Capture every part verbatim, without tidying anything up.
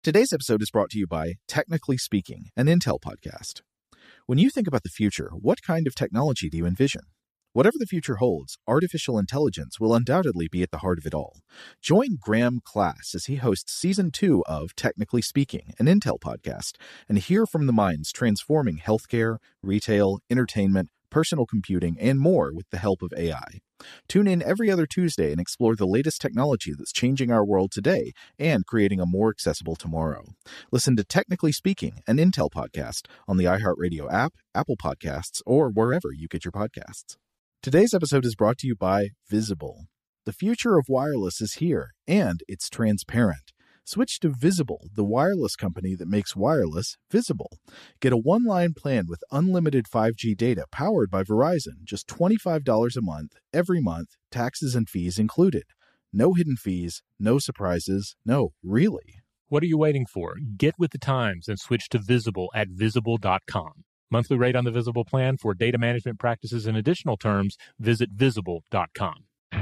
Today's episode is brought to you by Technically Speaking, an Intel podcast. When you think about the future, what kind of technology do you envision? Whatever the future holds, artificial intelligence will undoubtedly be at the heart of it all. Join Graham Class as he hosts Season two of Technically Speaking, an Intel podcast, and hear from the minds transforming healthcare, retail, entertainment, personal computing, and more with the help of A I. Tune in every other Tuesday and explore the latest technology that's changing our world today and creating a more accessible tomorrow. Listen to Technically Speaking, an Intel podcast on the iHeartRadio app, Apple Podcasts, or wherever you get your podcasts. Today's episode is brought to you by Visible. The future of wireless is here, and it's transparent. Switch to Visible, the wireless company that makes wireless visible. Get a one-line plan with unlimited five G data powered by Verizon, just twenty-five dollars a month, every month, taxes and fees included. No hidden fees, no surprises, no, really. What are you waiting for? Get with the times and switch to Visible at visible dot com. Monthly rate on the Visible plan for data management practices and additional terms, visit visible dot com.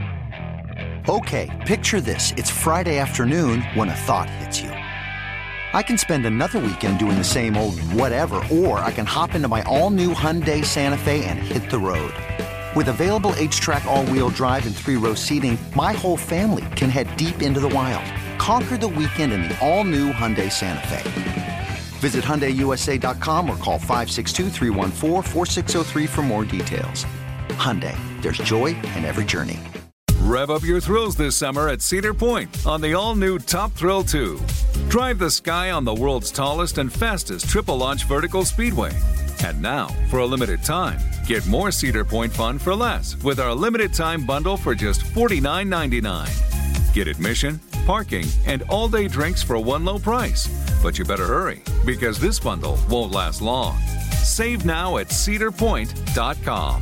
Okay, picture this. It's Friday afternoon when a thought hits you. I can spend another weekend doing the same old whatever, or I can hop into my all-new Hyundai Santa Fe and hit the road. With available H-Track all-wheel drive and three-row seating, my whole family can head deep into the wild. Conquer the weekend in the all-new Hyundai Santa Fe. Visit Hyundai U S A dot com or call five six two, three one four, four six zero three for more details. Hyundai, there's joy in every journey. Rev up your thrills this summer at Cedar Point on the all-new Top Thrill two. Drive the sky on the world's tallest and fastest triple-launch vertical speedway. And now, for a limited time, get more Cedar Point fun for less with our limited-time bundle for just forty-nine ninety-nine. Get admission, parking, and all-day drinks for one low price. But you better hurry, because this bundle won't last long. Save now at cedar point dot com.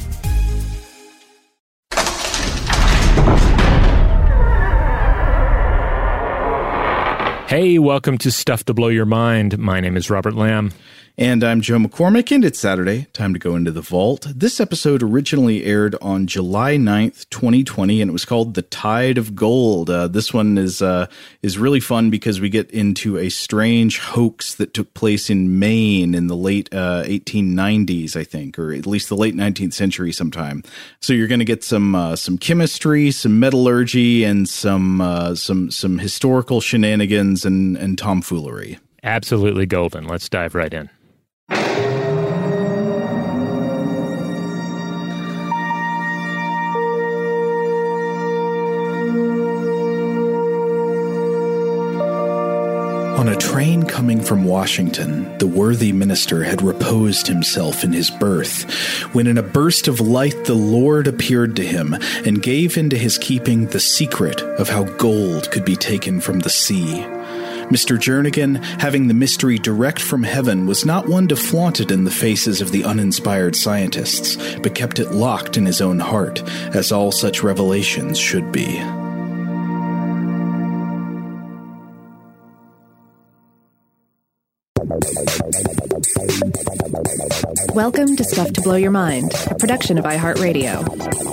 Hey, welcome to Stuff to Blow Your Mind. My name is Robert Lamb. And I'm Joe McCormick, and it's Saturday. Time to go into the vault. This episode originally aired on July ninth, twenty twenty, and it was called The Tide of Gold. Uh, this one is uh, is really fun because we get into a strange hoax that took place in Maine in the late uh, eighteen nineties, I think, or at least the late nineteenth century sometime. So you're going to get some uh, some chemistry, some metallurgy, and some uh, some some historical shenanigans and, and tomfoolery. Absolutely golden. Let's dive right in. On a train coming from Washington, the worthy minister had reposed himself in his berth, when in a burst of light the Lord appeared to him and gave into his keeping the secret of how gold could be taken from the sea. Mister Jernigan, having the mystery direct from heaven, was not one to flaunt it in the faces of the uninspired scientists, but kept it locked in his own heart, as all such revelations should be. Welcome to Stuff to Blow Your Mind, a production of iHeartRadio.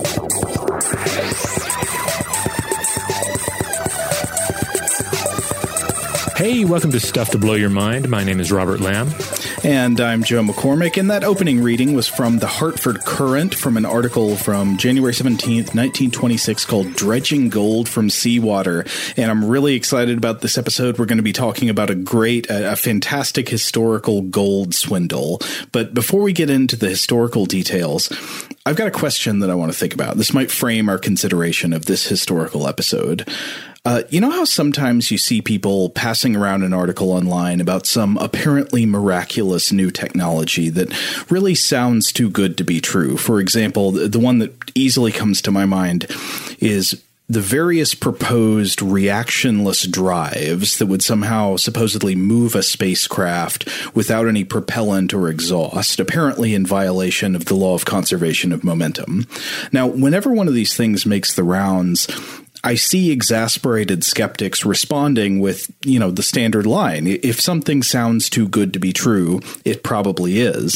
Hey, welcome to Stuff to Blow Your Mind. My name is Robert Lamb. And I'm Joe McCormick, and that opening reading was from the Hartford Courant from an article from January seventeenth, nineteen twenty-six called Dredging Gold from Seawater. And I'm really excited about this episode. We're going to be talking about a great, a, a fantastic historical gold swindle. But before we get into the historical details, I've got a question that I want to think about. This might frame our consideration of this historical episode. Uh, you know how sometimes you see people passing around an article online about some apparently miraculous new technology that really sounds too good to be true? For example, the one that easily comes to my mind is the various proposed reactionless drives that would somehow supposedly move a spacecraft without any propellant or exhaust, apparently in violation of the law of conservation of momentum. Now, whenever one of these things makes the rounds, I see exasperated skeptics responding with, you know, the standard line. If something sounds too good to be true, it probably is.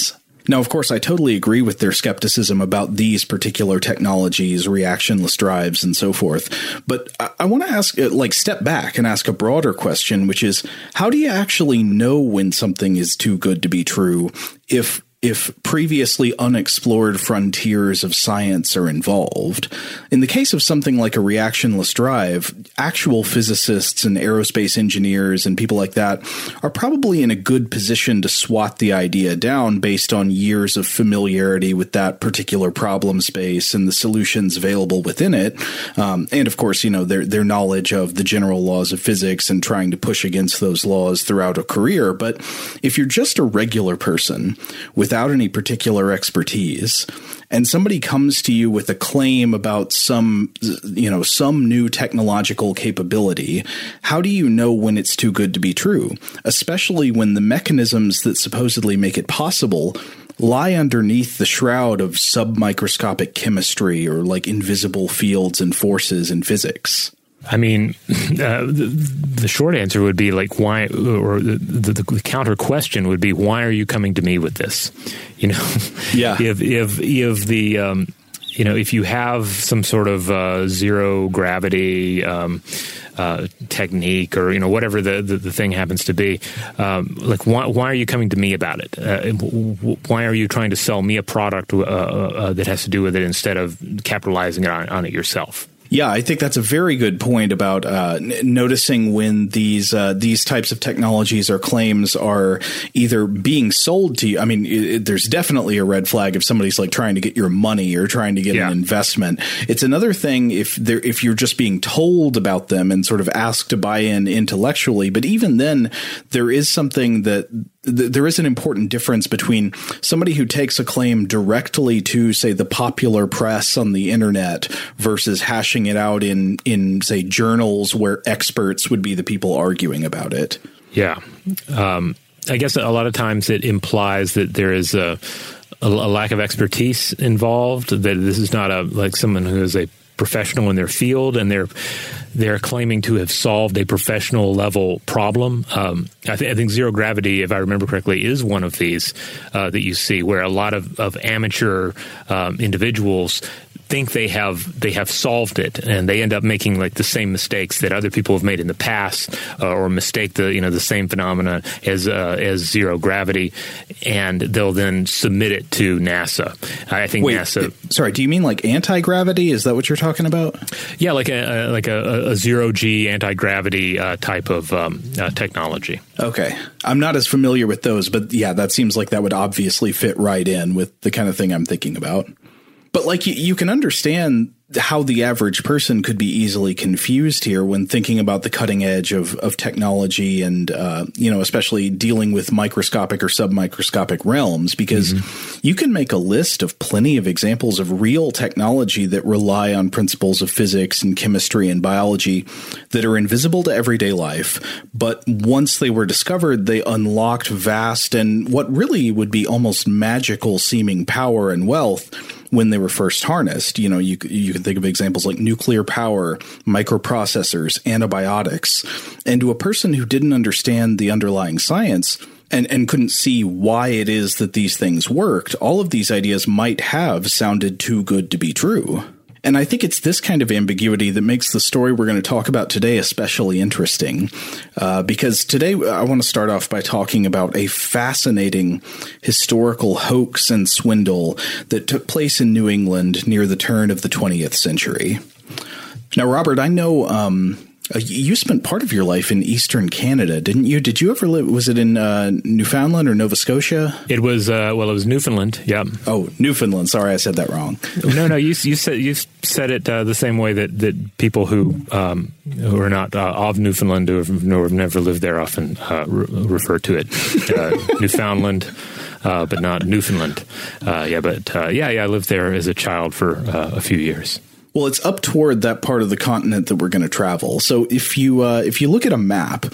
Now, of course, I totally agree with their skepticism about these particular technologies, reactionless drives, and so forth. But I, I want to ask, like, step back and ask a broader question, which is, how do you actually know when something is too good to be true if if previously unexplored frontiers of science are involved? In the case of something like a reactionless drive, actual physicists and aerospace engineers and people like that are probably in a good position to swat the idea down based on years of familiarity with that particular problem space and the solutions available within it. Um, and of course, you know, their their knowledge of the general laws of physics and trying to push against those laws throughout a career. But if you're just a regular person with without any particular expertise, and somebody comes to you with a claim about some, you know, some new technological capability, how do you know when it's too good to be true? Especially when the mechanisms that supposedly make it possible lie underneath the shroud of submicroscopic chemistry or like invisible fields and forces in physics. I mean, uh, the, the short answer would be like, why, or the, the, the counter question would be, why are you coming to me with this? You know, yeah. if, if, if the, um, you know, if you have some sort of uh, zero gravity um, uh, technique or, you know, whatever the, the, the thing happens to be, um, like, why, why are you coming to me about it? Uh, why are you trying to sell me a product uh, uh, that has to do with it instead of capitalizing on, on it yourself? Yeah, I think that's a very good point about uh, n- noticing when these uh, these types of technologies or claims are either being sold to you. I mean, it, there's definitely a red flag if somebody's like trying to get your money or trying to get yeah. an investment. It's another thing if they're if you're just being told about them and sort of asked to buy in intellectually. But even then, there is something that there is an important difference between somebody who takes a claim directly to, say, the popular press on the internet versus hashing it out in, in say, journals where experts would be the people arguing about it. Yeah. Um, I guess a lot of times it implies that there is a, a, a lack of expertise involved, that this is not a like someone who is a professional in their field, and they're they're claiming to have solved a professional level problem. Um, I, th- I think zero gravity, if I remember correctly, is one of these uh, that you see, where a lot of, of amateur um, individuals think they have they have solved it, and they end up making like the same mistakes that other people have made in the past, uh, or mistake the you know the same phenomena as uh, as zero gravity, and they'll then submit it to NASA. I think Wait, NASA. Sorry, do you mean like anti-gravity? Is that what you're talking about? Yeah, like a, a like a, a zero G anti-gravity uh, type of um, uh, technology. Okay, I'm not as familiar with those, but yeah, that seems like that would obviously fit right in with the kind of thing I'm thinking about. But like you, you can understand how the average person could be easily confused here when thinking about the cutting edge of, of technology and, uh, you know, especially dealing with microscopic or submicroscopic realms, because mm-hmm. you can make a list of plenty of examples of real technology that rely on principles of physics and chemistry and biology that are invisible to everyday life. But once they were discovered, they unlocked vast and what really would be almost magical seeming power and wealth when they were first harnessed. You know, you you can think of examples like nuclear power, microprocessors, antibiotics. And to a person who didn't understand the underlying science and, and couldn't see why it is that these things worked, all of these ideas might have sounded too good to be true. And I think it's this kind of ambiguity that makes the story we're going to talk about today especially interesting, uh, because today I want to start off by talking about a fascinating historical hoax and swindle that took place in New England near the turn of the twentieth century. Now, Robert, I know um, you spent part of your life in Eastern Canada, didn't you? Did you ever live? Was it in uh, Newfoundland or Nova Scotia? It was. Uh, well, it was Newfoundland. Yeah. Oh, Newfoundland. Sorry, I said that wrong. no, no. You you said you said it uh, the same way that, that people who um, who are not uh, of Newfoundland or have, or have never lived there often uh, re- refer to it. Uh, Newfoundland. Uh, but not Newfoundland. Uh, yeah, but uh, yeah, yeah. I lived there as a child for uh, a few years. Well, it's up toward that part of the continent that we're going to travel. So if you uh, if you look at a map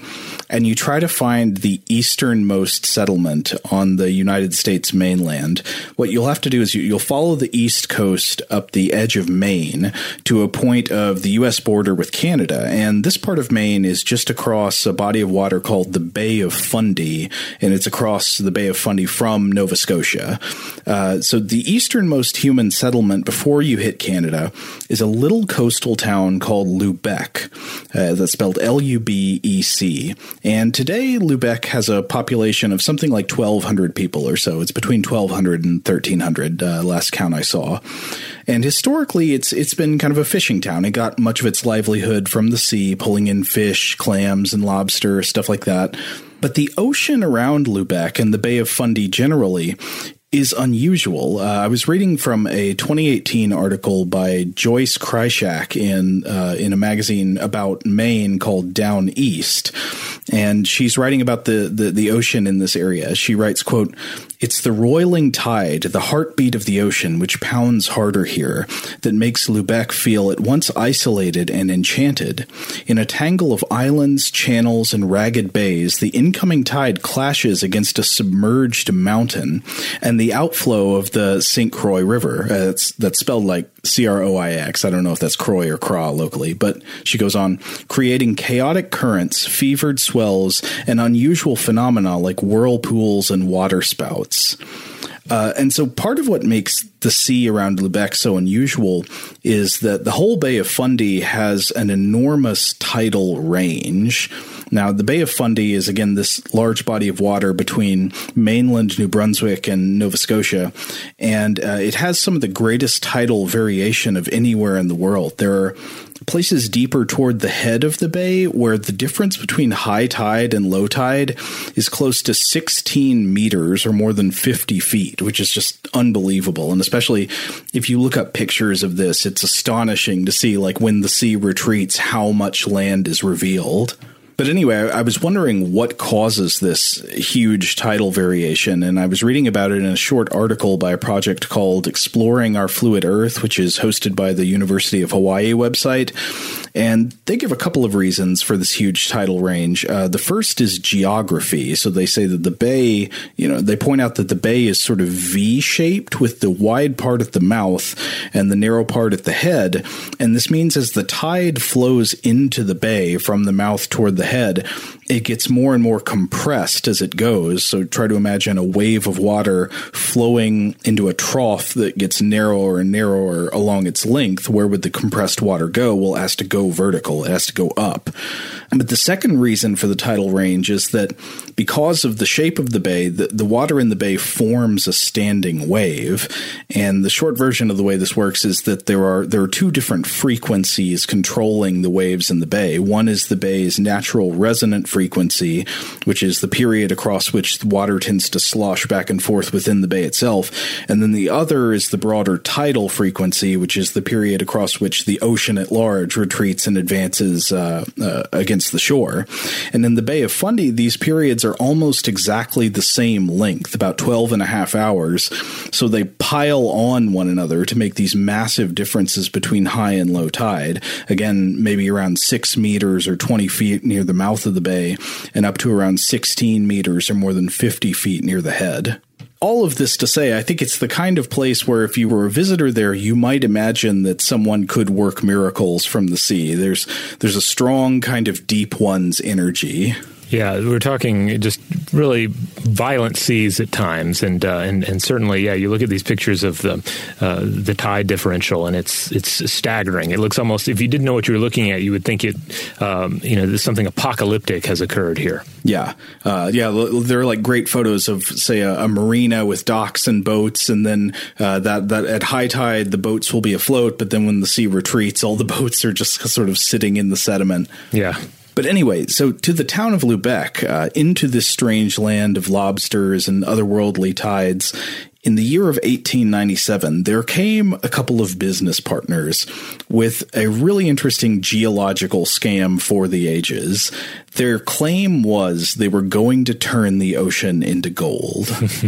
and you try to find the easternmost settlement on the United States mainland, what you'll have to do is you, you'll follow the east coast up the edge of Maine to a point of the U S border with Canada. And this part of Maine is just across a body of water called the Bay of Fundy, and it's across the Bay of Fundy from Nova Scotia. Uh, so the easternmost human settlement before you hit Canada is a little coastal town called Lubec. Uh, that's spelled L U B E C. And today Lubec has a population of something like twelve hundred people or so. It's between twelve hundred and thirteen hundred, uh, last count I saw. And historically, it's it's been kind of a fishing town. It got much of its livelihood from the sea, pulling in fish, clams, and lobster, stuff like that. But the ocean around Lubec and the Bay of Fundy generally is unusual. Uh, I was reading from a twenty eighteen article by Joyce Krychak in uh, in a magazine about Maine called Down East, and she's writing about the, the, the ocean in this area. She writes, quote, "It's the roiling tide, the heartbeat of the ocean, which pounds harder here, that makes Lubec feel at once isolated and enchanted. In a tangle of islands, channels, and ragged bays, the incoming tide clashes against a submerged mountain, and the outflow of the Saint Croix River, uh, that's, that's spelled like C R O I X. I don't know if that's Croix or Craw locally, but she goes on, creating chaotic currents, fevered swells, and unusual phenomena like whirlpools and waterspouts." Uh, and so part of what makes the sea around Lubec so unusual is that the whole Bay of Fundy has an enormous tidal range. Now, the Bay of Fundy is, again, this large body of water between mainland New Brunswick and Nova Scotia, and uh, it has some of the greatest tidal variation of anywhere in the world. There are places deeper toward the head of the bay where the difference between high tide and low tide is close to sixteen meters or more than fifty feet, which is just unbelievable. And especially if you look up pictures of this, it's astonishing to see, like, when the sea retreats, how much land is revealed. But anyway, I was wondering what causes this huge tidal variation, and I was reading about it in a short article by a project called Exploring Our Fluid Earth, which is hosted by the University of Hawaii website. And they give a couple of reasons for this huge tidal range. Uh, the first is geography. So they say that the bay, you know, they point out that the bay is sort of V-shaped with the wide part at the mouth and the narrow part at the head. And this means as the tide flows into the bay from the mouth toward the head, it gets more and more compressed as it goes. So try to imagine a wave of water flowing into a trough that gets narrower and narrower along its length. Where would the compressed water go? Well, it has to go vertical. It has to go up. But the second reason for the tidal range is that because of the shape of the bay, the, the water in the bay forms a standing wave. And the short version of the way this works is that there are there are two different frequencies controlling the waves in the bay. One is the bay's natural resonant frequency, which is the period across which the water tends to slosh back and forth within the bay itself. And then the other is the broader tidal frequency, which is the period across which the ocean at large retreats and advances uh, uh, against the shore. And in the Bay of Fundy, these periods are almost exactly the same length, about twelve and a half hours. So they pile on one another to make these massive differences between high and low tide. Again, maybe around six meters or twenty feet near the mouth of the bay, and up to around sixteen meters or more than fifty feet near the head. All of this to say, I think it's the kind of place where if you were a visitor there, you might imagine that someone could work miracles from the sea. There's there's a strong kind of deep one's energy. Yeah, we're talking just really violent seas at times, and uh, and and certainly, yeah, you look at these pictures of the uh, the tide differential, and it's it's staggering. It looks almost, if you didn't know what you were looking at, you would think it, um, you know, there's something apocalyptic has occurred here. Yeah, uh, yeah, there are like great photos of, say, a, a marina with docks and boats, and then uh, that that at high tide the boats will be afloat, but then when the sea retreats, all the boats are just sort of sitting in the sediment. Yeah. But anyway, so to the town of Lubec, uh, into this strange land of lobsters and otherworldly tides, in the year of eighteen ninety-seven, there came a couple of business partners with a really interesting geological scam for the ages. Their claim was they were going to turn the ocean into gold.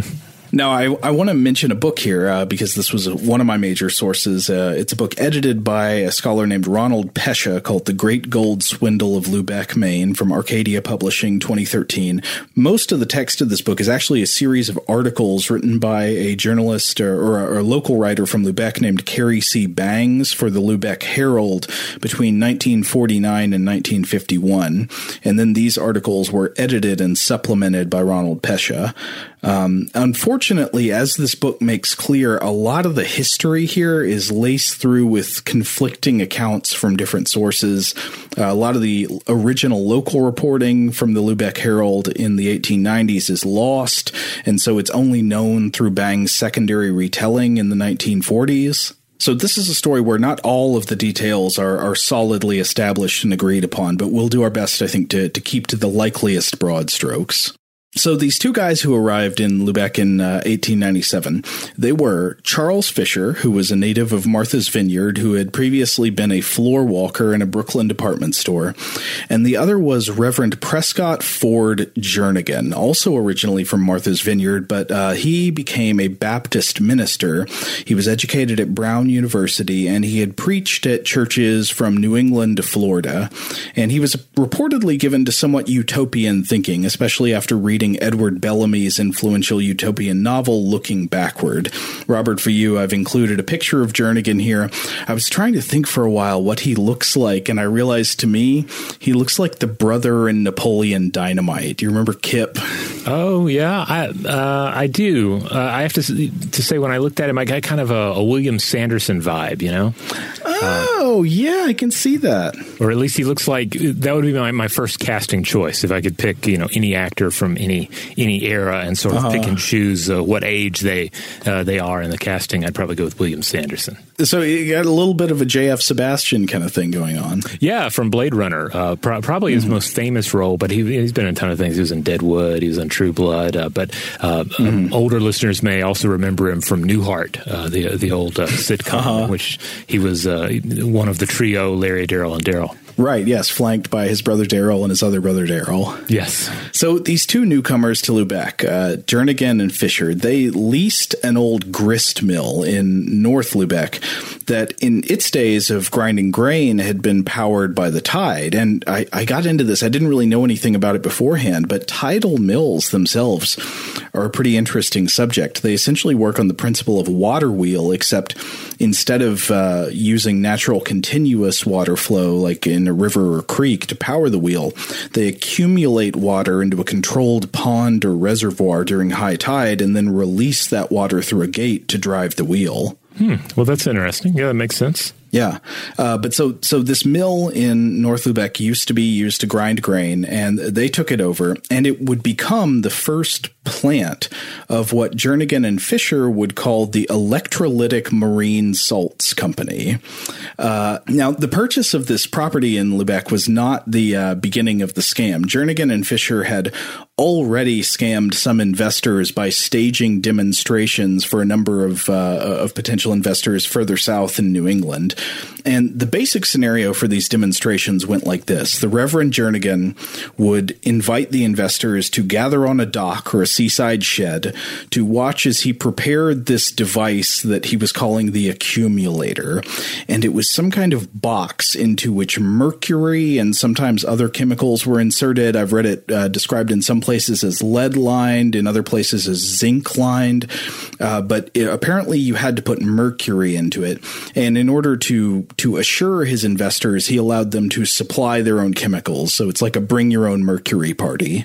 Now, I, I want to mention a book here uh, because this was a, one of my major sources. Uh, it's a book edited by a scholar named Ronald Pesha called The Great Gold Swindle of Lubec, Maine, from Arcadia Publishing, twenty thirteen. Most of the text of this book is actually a series of articles written by a journalist or, or, a, or a local writer from Lubec named Carrie C. Bangs for the Lubec Herald between nineteen forty-nine and nineteen fifty-one. And then these articles were edited and supplemented by Ronald Pesha. Um, unfortunately, as this book makes clear, a lot of the history here is laced through with conflicting accounts from different sources. Uh, a lot of the original local reporting from the Lubec Herald in the eighteen nineties is lost, and so it's only known through Bang's secondary retelling in the nineteen forties. So this is a story where not all of the details are, are solidly established and agreed upon, but we'll do our best, I think, to, to keep to the likeliest broad strokes. So these two guys who arrived in Lubec in uh, eighteen ninety-seven, they were Charles Fisher, who was a native of Martha's Vineyard, who had previously been a floor walker in a Brooklyn department store, and the other was Reverend Prescott Ford Jernigan, also originally from Martha's Vineyard, but uh, he became a Baptist minister. He was educated at Brown University, and he had preached at churches from New England to Florida, and he was reportedly given to somewhat utopian thinking, especially after reading Edward Bellamy's influential utopian novel, Looking Backward. Robert, for you, I've included a picture of Jernigan here. I was trying to think for a while what he looks like, and I realized to me, he looks like the brother in Napoleon Dynamite. Do you remember Kip? Oh, yeah, I uh, I do. Uh, I have to to say, when I looked at him, I got kind of a, a William Sanderson vibe, you know? Oh, uh, yeah, I can see that. Or at least he looks like, that would be my, my first casting choice, if I could pick, you know, any actor from any any era and sort of uh-huh. pick and choose uh, what age they uh, they are in the casting. I'd probably go with William Sanderson. So you got a little bit of a J F Sebastian kind of thing going on. Yeah, from Blade Runner. Uh, pro- probably his mm-hmm. most famous role, but he, he's been in a ton of things. He was in Deadwood. He was in True Blood. Uh, but uh, mm-hmm. um, older listeners may also remember him from Newhart, uh, the the old uh, sitcom, uh-huh. in which he was uh, one of the trio, Larry, Daryl, and Daryl. Right, yes, flanked by his brother Daryl and his other brother Daryl. Yes. So these two newcomers to Lubec, uh, Jernigan and Fisher, they leased an old grist mill in North Lubec that in its days of grinding grain had been powered by the tide. And I, I got into this. I didn't really know anything about it beforehand, but tidal mills themselves are a pretty interesting subject. They essentially work on the principle of water wheel, except instead of uh, using natural continuous water flow like in a river or creek to power the wheel, they accumulate water into a controlled pond or reservoir during high tide and then release that water through a gate to drive the wheel. Hmm. Well, that's interesting. Yeah, that makes sense. Yeah. Uh, but so so this mill in North Lubec used to be used to grind grain, and they took it over, and it would become the first plant of what Jernigan and Fisher would call the Electrolytic Marine Salts Company. Uh, now, the purchase of this property in Lubec was not the uh, beginning of the scam. Jernigan and Fisher had already scammed some investors by staging demonstrations for a number of uh, of potential investors further south in New England. And the basic scenario for these demonstrations went like this. The Reverend Jernigan would invite the investors to gather on a dock or a seaside shed to watch as he prepared this device that he was calling the accumulator. And it was some kind of box into which mercury and sometimes other chemicals were inserted. I've read it uh, described in some places as lead-lined, in other places as zinc-lined. Uh, but it, apparently you had to put mercury into it. And in order to To, to assure his investors, he allowed them to supply their own chemicals. So it's like a bring your own mercury party.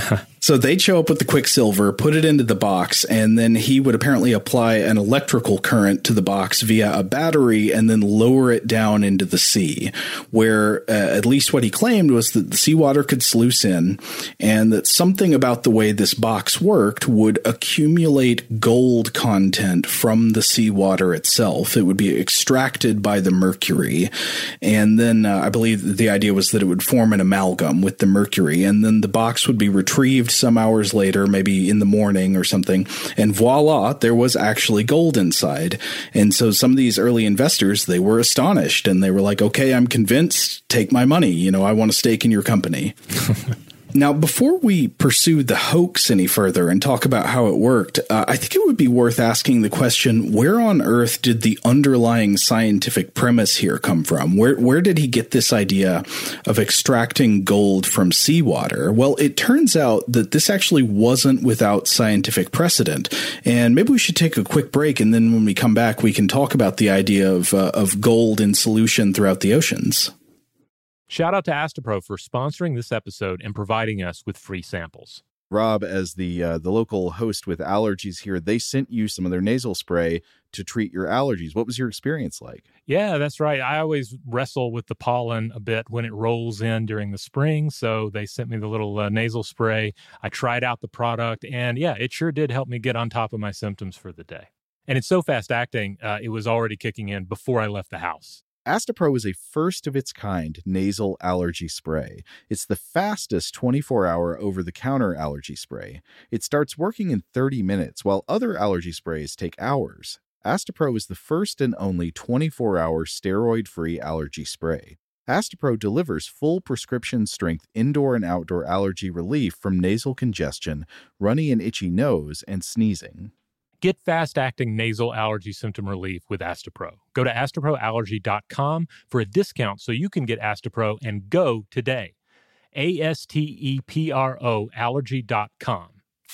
So they'd show up with the quicksilver, put it into the box, and then he would apparently apply an electrical current to the box via a battery and then lower it down into the sea, where uh, at least what he claimed was that the seawater could sluice in and that something about the way this box worked would accumulate gold content from the seawater itself. It would be extracted by the mercury. And then uh, I believe the idea was that it would form an amalgam with the mercury, and then the box would be retrieved some hours later, maybe in the morning or something, and voila, there was actually gold inside. And so some of these early investors, they were astonished, and they were like, okay, I'm convinced, take my money. You know, I want a stake in your company. Now, before we pursue the hoax any further and talk about how it worked, uh, I think it would be worth asking the question, where on earth did the underlying scientific premise here come from? Where where did he get this idea of extracting gold from seawater? Well, it turns out that this actually wasn't without scientific precedent. And maybe we should take a quick break, and then when we come back, we can talk about the idea of, uh, of gold in solution throughout the oceans. Shout out to Astepro for sponsoring this episode and providing us with free samples. Rob, as the uh, the local host with allergies here, they sent you some of their nasal spray to treat your allergies. What was your experience like? Yeah, that's right. I always wrestle with the pollen a bit when it rolls in during the spring, so they sent me the little uh, nasal spray. I tried out the product, and yeah, it sure did help me get on top of my symptoms for the day. And it's so fast-acting, uh, it was already kicking in before I left the house. Astepro is a first-of-its-kind nasal allergy spray. It's the fastest twenty-four hour over-the-counter allergy spray. It starts working in thirty minutes, while other allergy sprays take hours. Astepro is the first and only twenty-four hour steroid-free allergy spray. Astepro delivers full prescription-strength indoor and outdoor allergy relief from nasal congestion, runny and itchy nose, and sneezing. Get fast-acting nasal allergy symptom relief with Astepro. Go to astepro allergy dot com for a discount so you can get Astepro and go today. A S T E P R O allergy dot com.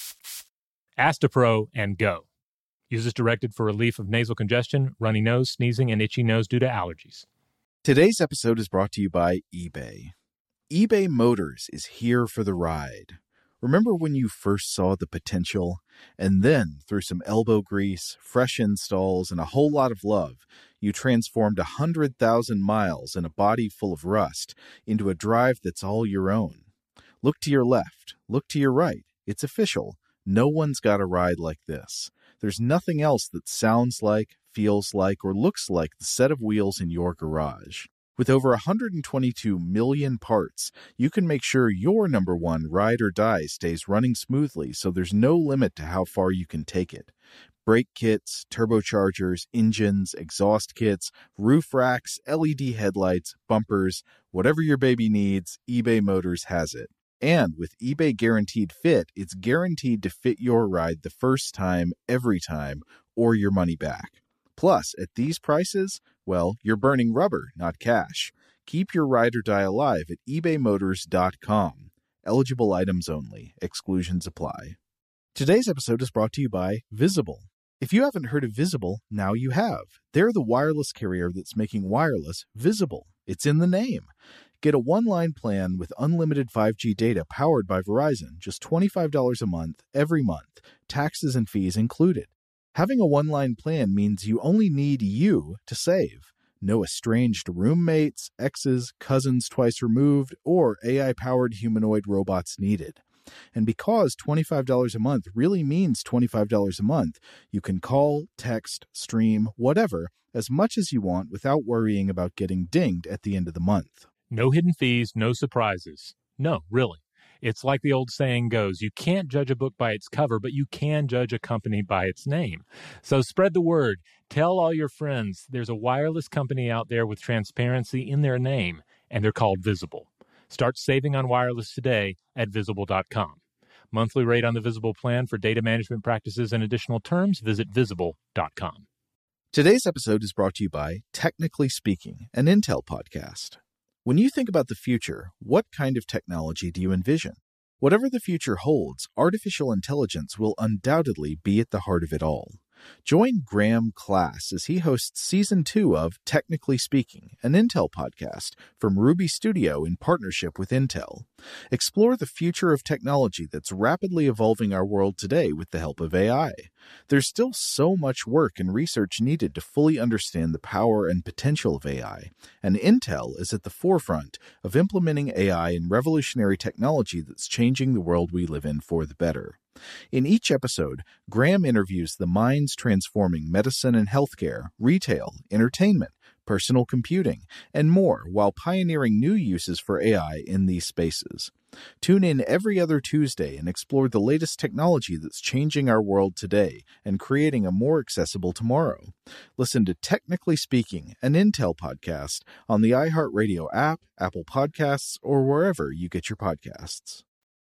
Astepro and go. Use as directed for relief of nasal congestion, runny nose, sneezing, and itchy nose due to allergies. Today's episode is brought to you by eBay. eBay Motors is here for the ride. Remember when you first saw the potential? And then, through some elbow grease, fresh installs, and a whole lot of love, you transformed one hundred thousand miles and a body full of rust into a drive that's all your own. Look to your left. Look to your right. It's official. No one's got a ride like this. There's nothing else that sounds like, feels like, or looks like the set of wheels in your garage. With over one hundred twenty-two million parts, you can make sure your number one ride or die stays running smoothly so there's no limit to how far you can take it. Brake kits, turbochargers, engines, exhaust kits, roof racks, L E D headlights, bumpers, whatever your baby needs, eBay Motors has it. And with eBay Guaranteed Fit, it's guaranteed to fit your ride the first time, every time, or your money back. Plus, at these prices, well, you're burning rubber, not cash. Keep your ride or die alive at ebay motors dot com. Eligible items only. Exclusions apply. Today's episode is brought to you by Visible. If you haven't heard of Visible, now you have. They're the wireless carrier that's making wireless visible. It's in the name. Get a one-line plan with unlimited five G data powered by Verizon, just twenty-five dollars a month, every month, taxes and fees included. Having a one-line plan means you only need you to save. No estranged roommates, exes, cousins twice removed, or A I-powered humanoid robots needed. And because twenty-five dollars a month really means twenty-five dollars a month, you can call, text, stream, whatever, as much as you want without worrying about getting dinged at the end of the month. No hidden fees, no surprises. No, really. It's like the old saying goes, you can't judge a book by its cover, but you can judge a company by its name. So spread the word. Tell all your friends there's a wireless company out there with transparency in their name, and they're called Visible. Start saving on wireless today at visible dot com. Monthly rate on the Visible plan for data management practices and additional terms, visit visible dot com. Today's episode is brought to you by Technically Speaking, an Intel podcast. When you think about the future, what kind of technology do you envision? Whatever the future holds, artificial intelligence will undoubtedly be at the heart of it all. Join Graham Class as he hosts Season two of Technically Speaking, an Intel podcast from Ruby Studio in partnership with Intel. Explore the future of technology that's rapidly evolving our world today with the help of A I. There's still so much work and research needed to fully understand the power and potential of A I, and Intel is at the forefront of implementing A I in revolutionary technology that's changing the world we live in for the better. In each episode, Graham interviews the minds transforming medicine and healthcare, retail, entertainment, personal computing, and more while pioneering new uses for A I in these spaces. Tune in every other Tuesday and explore the latest technology that's changing our world today and creating a more accessible tomorrow. Listen to Technically Speaking, an Intel podcast on the iHeartRadio app, Apple Podcasts, or wherever you get your podcasts.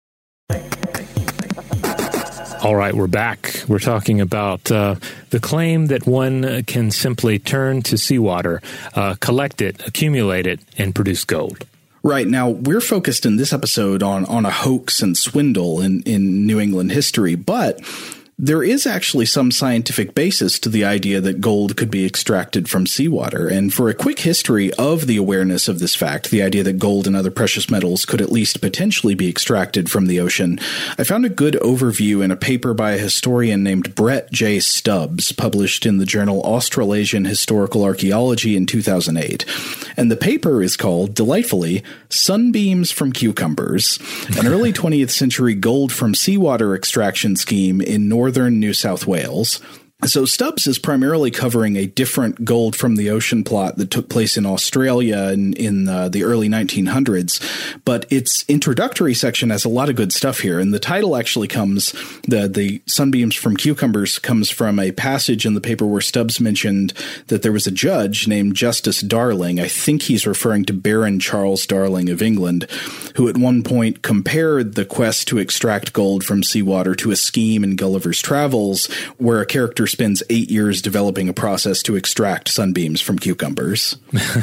All right, we're back. We're talking about uh, the claim that one can simply turn to seawater, uh, collect it, accumulate it, and produce gold. Right. Now, we're focused in this episode on, on a hoax and swindle in, in New England history, but there is actually some scientific basis to the idea that gold could be extracted from seawater. And for a quick history of the awareness of this fact, the idea that gold and other precious metals could at least potentially be extracted from the ocean, I found a good overview in a paper by a historian named Brett J. Stubbs, published in the journal Australasian Historical Archaeology in two thousand eight. And the paper is called, delightfully, Sunbeams from Cucumbers, an early twentieth century gold from seawater extraction scheme in northern New South Wales. So Stubbs is primarily covering a different gold from the ocean plot that took place in Australia in, in uh, the early nineteen hundreds. But its introductory section has a lot of good stuff here. And the title actually comes, the, the Sunbeams from Cucumbers comes from a passage in the paper where Stubbs mentioned that there was a judge named Justice Darling. I think he's referring to Baron Charles Darling of England, who at one point compared the quest to extract gold from seawater to a scheme in Gulliver's Travels, where a character spends eight years developing a process to extract sunbeams from cucumbers.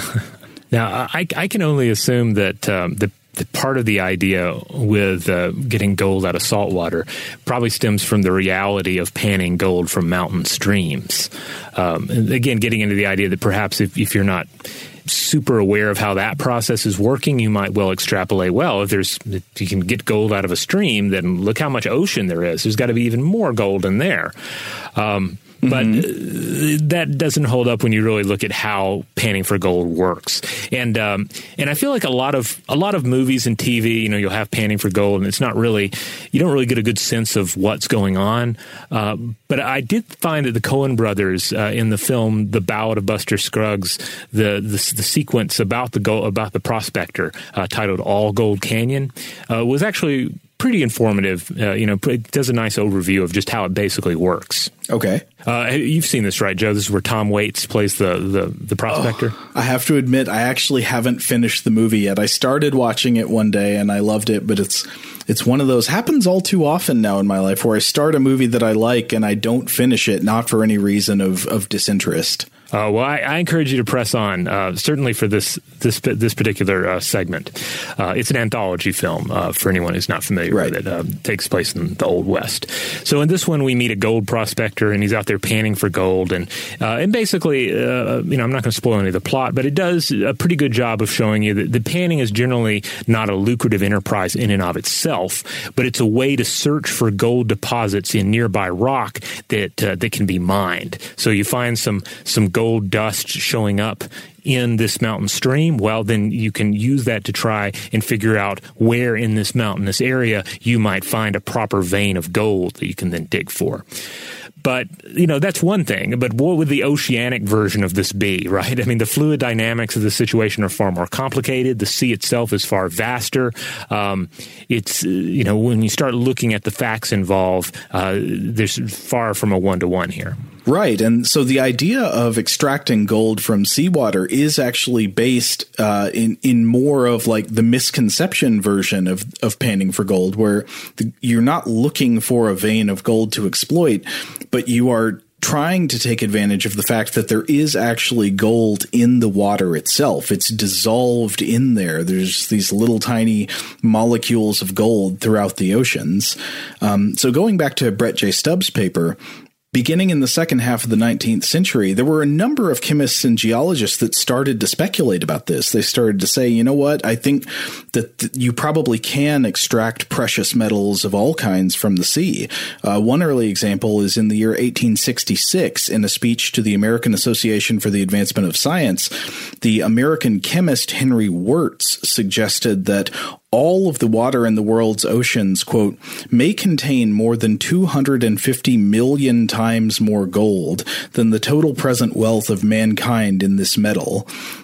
Now, I, I can only assume that um, the, the part of the idea with uh, getting gold out of salt water probably stems from the reality of panning gold from mountain streams. Um, and again, getting into the idea that perhaps if, if you're not super aware of how that process is working, you might well extrapolate, well, if there's if you can get gold out of a stream, then look how much ocean there is. There's got to be even more gold in there. Um, But mm-hmm. that doesn't hold up when you really look at how panning for gold works. And um, and I feel like a lot of a lot of movies and T V, you know, you'll have panning for gold, and it's not really, you don't really get a good sense of what's going on. Uh, but I did find that the Coen brothers uh, in the film The Ballad of Buster Scruggs, the the, the sequence about the gold, about the prospector uh, titled All Gold Canyon uh, was actually pretty informative. Uh, you know, it does a nice overview of just how it basically works. Okay. Uh, you've seen this, right, Joe? This is where Tom Waits plays the, the, the prospector. Oh, I have to admit, I actually haven't finished the movie yet. I started watching it one day and I loved it, but it's it's one of those, happens all too often now in my life, where I start a movie that I like and I don't finish it, not for any reason of, of disinterest. Uh, well, I, I encourage you to press on, uh, certainly for this this this particular uh, segment. Uh, it's an anthology film uh, for anyone who's not familiar right. with it. Uh, it takes place in the Old West. So in this one, we meet a gold prospector, and he's out there panning for gold. And uh, and basically, uh, you know, I'm not going to spoil any of the plot, but it does a pretty good job of showing you that the panning is generally not a lucrative enterprise in and of itself, but it's a way to search for gold deposits in nearby rock that uh, that can be mined. So you find some some gold gold dust showing up in this mountain stream, well, then you can use that to try and figure out where in this mountainous area you might find a proper vein of gold that you can then dig for. But, you know, that's one thing. But what would the oceanic version of this be, right? I mean, the fluid dynamics of the situation are far more complicated. The sea itself is far vaster. Um, it's, you know, when you start looking at the facts involved, uh, there's far from a one-to-one here. Right. And so the idea of extracting gold from seawater is actually based uh, in, in more of like the misconception version of, of panning for gold, where the, you're not looking for a vein of gold to exploit, but you are trying to take advantage of the fact that there is actually gold in the water itself. It's dissolved in there. There's these little tiny molecules of gold throughout the oceans. Um, so going back to Brett J. Stubbs' paper, beginning in the second half of the nineteenth century, there were a number of chemists and geologists that started to speculate about this. They started to say, you know what, I think that th- you probably can extract precious metals of all kinds from the sea. Uh, one early example is in the year eighteen sixty-six, in a speech to the American Association for the Advancement of Science, the American chemist Henry Wirtz suggested that all of the water in the world's oceans, quote, may contain more than two hundred fifty million times more gold than the total present wealth of mankind in this metal.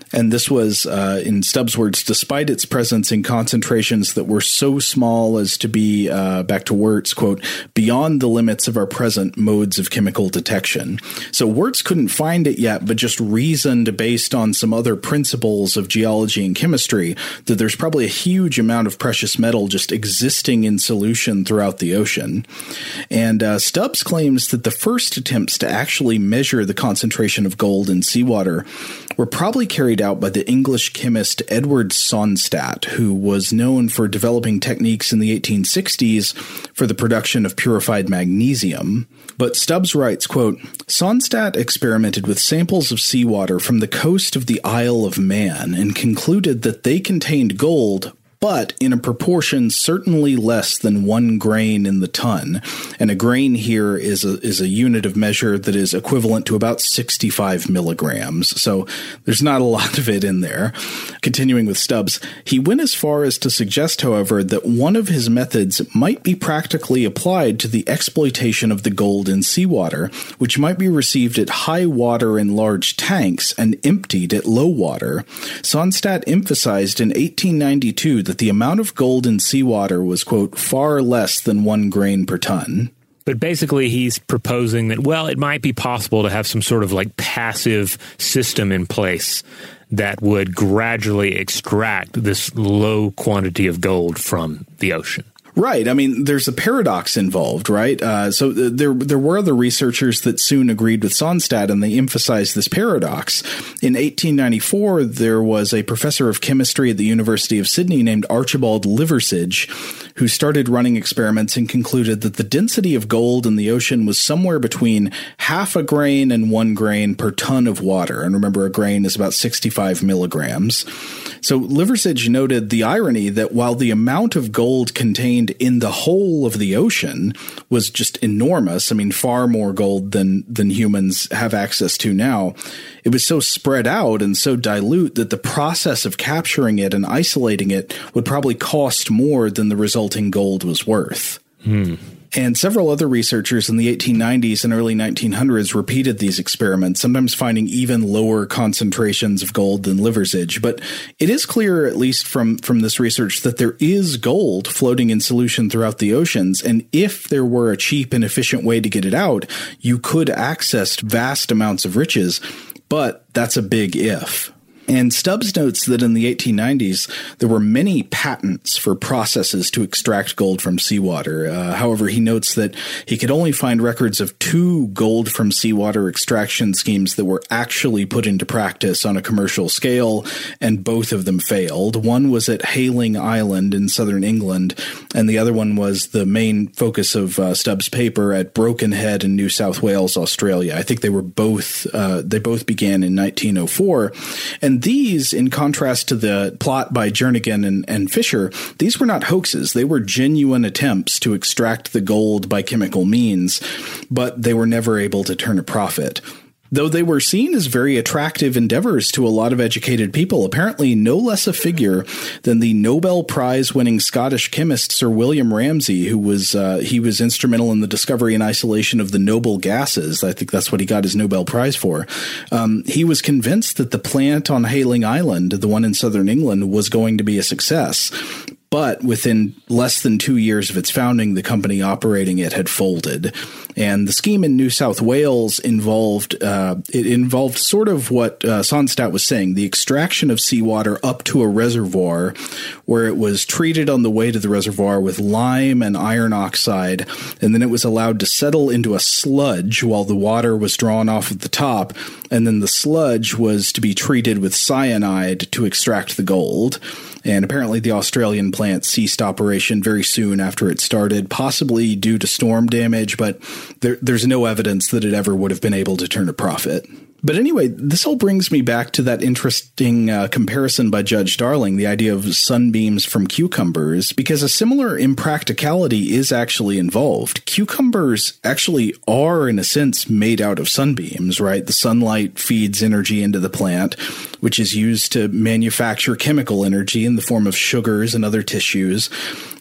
And this was, uh, in Stubbs' words, despite its presence in concentrations that were so small as to be, uh, back to Wirtz, quote, beyond the limits of our present modes of chemical detection. So Wirtz couldn't find it yet, but just reasoned based on some other principles of geology and chemistry that there's probably a huge amount of precious metal just existing in solution throughout the ocean. And uh, Stubbs claims that the first attempts to actually measure the concentration of gold in seawater were probably carried out by the English chemist Edward Sonstadt, who was known for developing techniques in the eighteen sixties for the production of purified magnesium. But Stubbs writes, quote, Sonstadt experimented with samples of seawater from the coast of the Isle of Man and concluded that they contained gold, but in a proportion certainly less than one grain in the ton. And a grain here is a, is a unit of measure that is equivalent to about sixty-five milligrams. So there's not a lot of it in there. Continuing with Stubbs, he went as far as to suggest, however, that one of his methods might be practically applied to the exploitation of the gold in seawater, which might be received at high water in large tanks and emptied at low water. Sonstadt emphasized in eighteen ninety-two that the amount of gold in seawater was, quote, far less than one grain per ton. But basically, he's proposing that, well, it might be possible to have some sort of like passive system in place that would gradually extract this low quantity of gold from the ocean. Right. I mean, there's a paradox involved, right? Uh, so there there were other researchers that soon agreed with Sonstadt, and they emphasized this paradox. In eighteen ninety-four, there was a professor of chemistry at the University of Sydney named Archibald Liversidge, who started running experiments and concluded that the density of gold in the ocean was somewhere between half a grain and one grain per ton of water. And remember, a grain is about sixty-five milligrams. So Liversidge noted the irony that while the amount of gold contained in the whole of the ocean was just enormous, I mean, far more gold than than humans have access to now, it was so spread out and so dilute that the process of capturing it and isolating it would probably cost more than the resulting gold was worth. Hmm. And several other researchers in the eighteen nineties and early nineteen hundreds repeated these experiments, sometimes finding even lower concentrations of gold than Liversidge. But it is clear, at least from, from this research, that there is gold floating in solution throughout the oceans. And if there were a cheap and efficient way to get it out, you could access vast amounts of riches. But that's a big if. And Stubbs notes that in the eighteen nineties, there were many patents for processes to extract gold from seawater. Uh, however, he notes that he could only find records of two gold from seawater extraction schemes that were actually put into practice on a commercial scale, and both of them failed. One was at Hayling Island in southern England, and the other one was the main focus of uh, Stubbs' paper at Broken Head in New South Wales, Australia. I think they were both, uh, they both began in nineteen oh four, and these, in contrast to the plot by Jernigan and, and Fisher, these were not hoaxes. They were genuine attempts to extract the gold by chemical means, but they were never able to turn a profit. Though they were seen as very attractive endeavors to a lot of educated people, apparently no less a figure than the Nobel Prize-winning Scottish chemist Sir William Ramsay, who was uh, he was instrumental in the discovery and isolation of the noble gases. I think that's what he got his Nobel Prize for. Um, he was convinced that the plant on Hayling Island, the one in southern England, was going to be a success. But within less than two years of its founding, the company operating it had folded. And the scheme in New South Wales involved uh, it involved sort of what uh, Sonstadt was saying, the extraction of seawater up to a reservoir where it was treated on the way to the reservoir with lime and iron oxide, and then it was allowed to settle into a sludge while the water was drawn off at the top, and then the sludge was to be treated with cyanide to extract the gold. And apparently the Australian plant ceased operation very soon after it started, possibly due to storm damage, but there, there's no evidence that it ever would have been able to turn a profit. But anyway, this all brings me back to that interesting uh, comparison by Judge Darling, the idea of sunbeams from cucumbers, because a similar impracticality is actually involved. Cucumbers actually are, in a sense, made out of sunbeams, right? The sunlight feeds energy into the plant, which is used to manufacture chemical energy in the form of sugars and other tissues.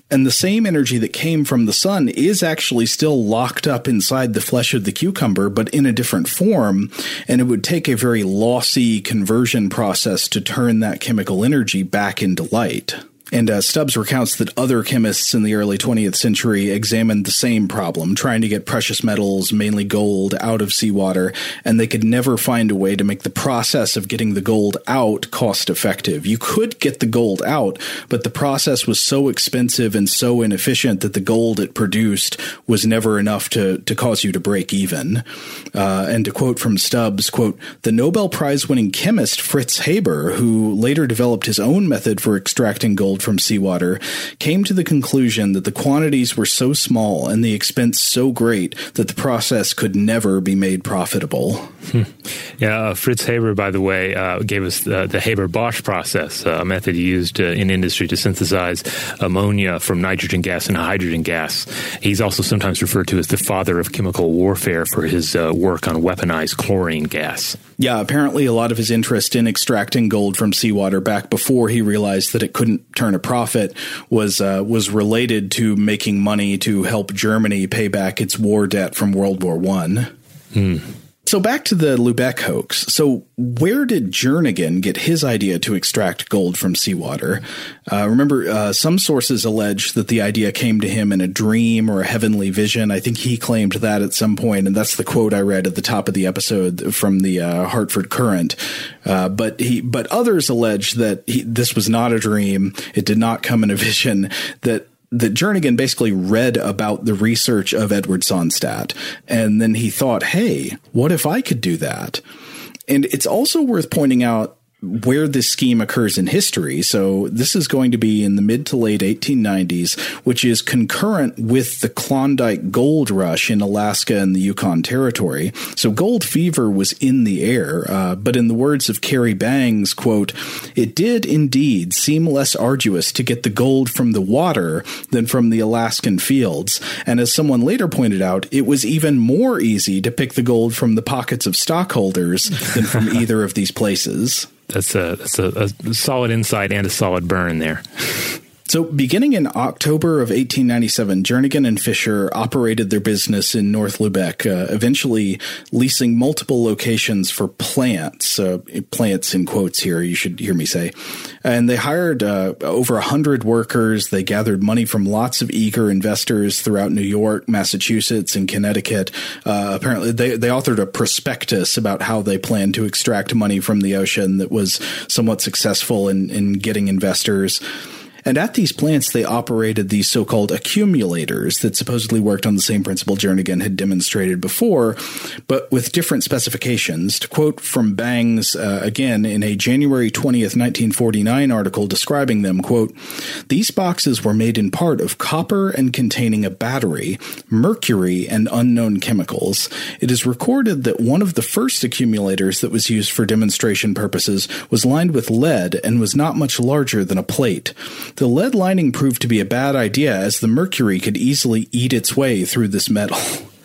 And the same energy that came from the sun is actually still locked up inside the flesh of the cucumber, but in a different form. And it would take a very lossy conversion process to turn that chemical energy back into light. And uh, Stubbs recounts that other chemists in the early twentieth century examined the same problem, trying to get precious metals, mainly gold, out of seawater, and they could never find a way to make the process of getting the gold out cost effective. You could get the gold out, but the process was so expensive and so inefficient that the gold it produced was never enough to, to cause you to break even. Uh, and to quote from Stubbs, quote, "The Nobel Prize-winning chemist Fritz Haber, who later developed his own method for extracting gold from seawater, came to the conclusion that the quantities were so small and the expense so great that the process could never be made profitable." Hmm. Yeah, uh, Fritz Haber, by the way, uh, gave us uh, the Haber-Bosch process, uh, a method used uh, in industry to synthesize ammonia from nitrogen gas and hydrogen gas. He's also sometimes referred to as the father of chemical warfare for his uh, work on weaponized chlorine gas. Yeah, apparently a lot of his interest in extracting gold from seawater back before he realized that it couldn't turn a profit was uh, was related to making money to help Germany pay back its war debt from World War One. Hmm. So back to the Lubeck hoax. So where did Jernigan get his idea to extract gold from seawater? Uh, remember, uh, some sources allege that the idea came to him in a dream or a heavenly vision. I think he claimed that at some point, and that's the quote I read at the top of the episode from the uh, Hartford Courant. Uh, but he, but others allege that he, this was not a dream. It did not come in a vision. That that Jernigan basically read about the research of Edward Sonstadt, and then he thought, hey, what if I could do that? And it's also worth pointing out where this scheme occurs in history. So this is going to be in the mid to late eighteen nineties, which is concurrent with the Klondike gold rush in Alaska and the Yukon Territory. So gold fever was in the air. Uh, but in the words of Carrie Bangs, quote, "It did indeed seem less arduous to get the gold from the water than from the Alaskan fields. And as someone later pointed out, it was even more easy to pick the gold from the pockets of stockholders than from either of these places." That's a that's a, a solid insight and a solid burn there. So beginning in October of eighteen ninety-seven, Jernigan and Fisher operated their business in North Lubeck, uh, eventually leasing multiple locations for plants, uh, plants in quotes here, you should hear me say. And they hired uh, over one hundred workers. They gathered money from lots of eager investors throughout New York, Massachusetts, and Connecticut. Uh, apparently, they, they authored a prospectus about how they planned to extract money from the ocean that was somewhat successful in, in getting investors. And at these plants, they operated these so-called accumulators that supposedly worked on the same principle Jernigan had demonstrated before, but with different specifications. To quote from Bangs, uh, again, in a January twentieth, nineteen forty-nine article describing them, quote, "These boxes were made in part of copper and containing a battery, mercury, and unknown chemicals. It is recorded that one of the first accumulators that was used for demonstration purposes was lined with lead and was not much larger than a plate. The lead lining proved to be a bad idea as the mercury could easily eat its way through this metal."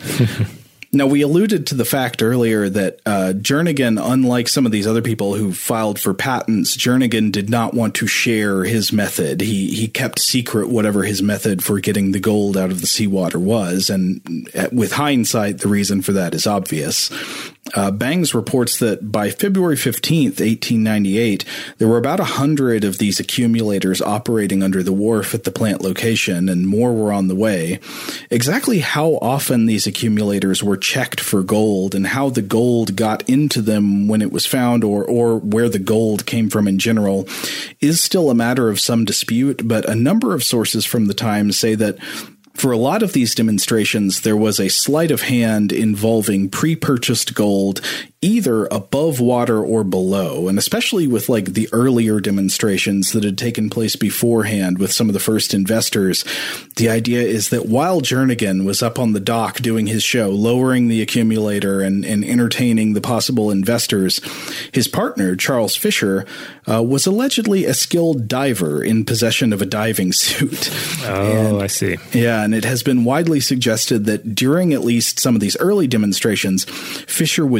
Now, we alluded to the fact earlier that uh, Jernigan, unlike some of these other people who filed for patents, Jernigan did not want to share his method. He he kept secret whatever his method for getting the gold out of the seawater was, and with hindsight, the reason for that is obvious. Uh, Bangs reports that by February fifteenth, eighteen ninety-eight, there were about a hundred of these accumulators operating under the wharf at the plant location, and more were on the way. Exactly how often these accumulators were checked for gold and how the gold got into them when it was found, or, or where the gold came from in general, is still a matter of some dispute, but a number of sources from the time say that for a lot of these demonstrations, there was a sleight of hand involving pre-purchased gold either above water or below, and especially with like the earlier demonstrations that had taken place beforehand with some of the first investors, the idea is that while Jernigan was up on the dock doing his show, lowering the accumulator and, and entertaining the possible investors, his partner, Charles Fisher, uh, was allegedly a skilled diver in possession of a diving suit. Oh, and, I see. Yeah, and it has been widely suggested that during at least some of these early demonstrations, Fisher would sneak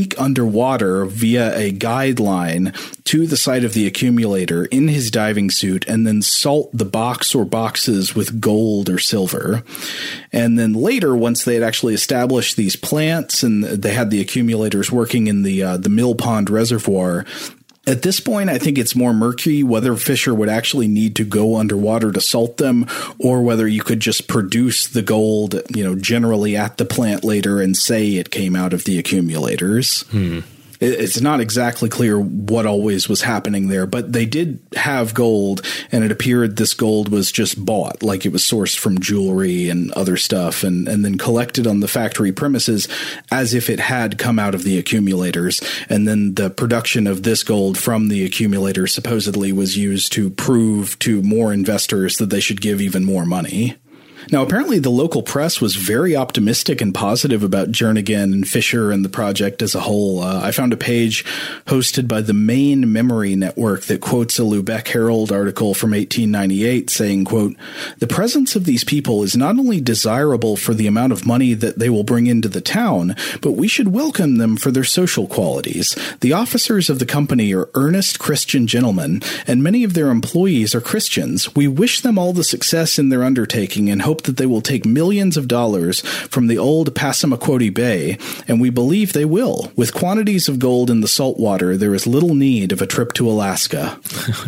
sneak underwater via a guide line to the site of the accumulator in his diving suit and then salt the box or boxes with gold or silver. And then later, once they had actually established these plants and they had the accumulators working in the uh, the Mill Pond Reservoir, at this point, I think it's more murky whether Fisher would actually need to go underwater to salt them or whether you could just produce the gold, you know, generally at the plant later and say it came out of the accumulators. Hmm. It's not exactly clear what always was happening there, but they did have gold, and it appeared this gold was just bought, like it was sourced from jewelry and other stuff, and, and then collected on the factory premises as if it had come out of the accumulators. And then the production of this gold from the accumulator supposedly was used to prove to more investors that they should give even more money. Now, apparently the local press was very optimistic and positive about Jernigan and Fisher and the project as a whole. Uh, I found a page hosted by the Maine Memory Network that quotes a Lubeck Herald article from eighteen ninety-eight saying, quote, "The presence of these people is not only desirable for the amount of money that they will bring into the town, but we should welcome them for their social qualities. The officers of the company are earnest Christian gentlemen, and many of their employees are Christians. We wish them all the success in their undertaking and hope that they will take millions of dollars from the old Passamaquoddy Bay, and we believe they will. With quantities of gold in the salt water, there is little need of a trip to Alaska."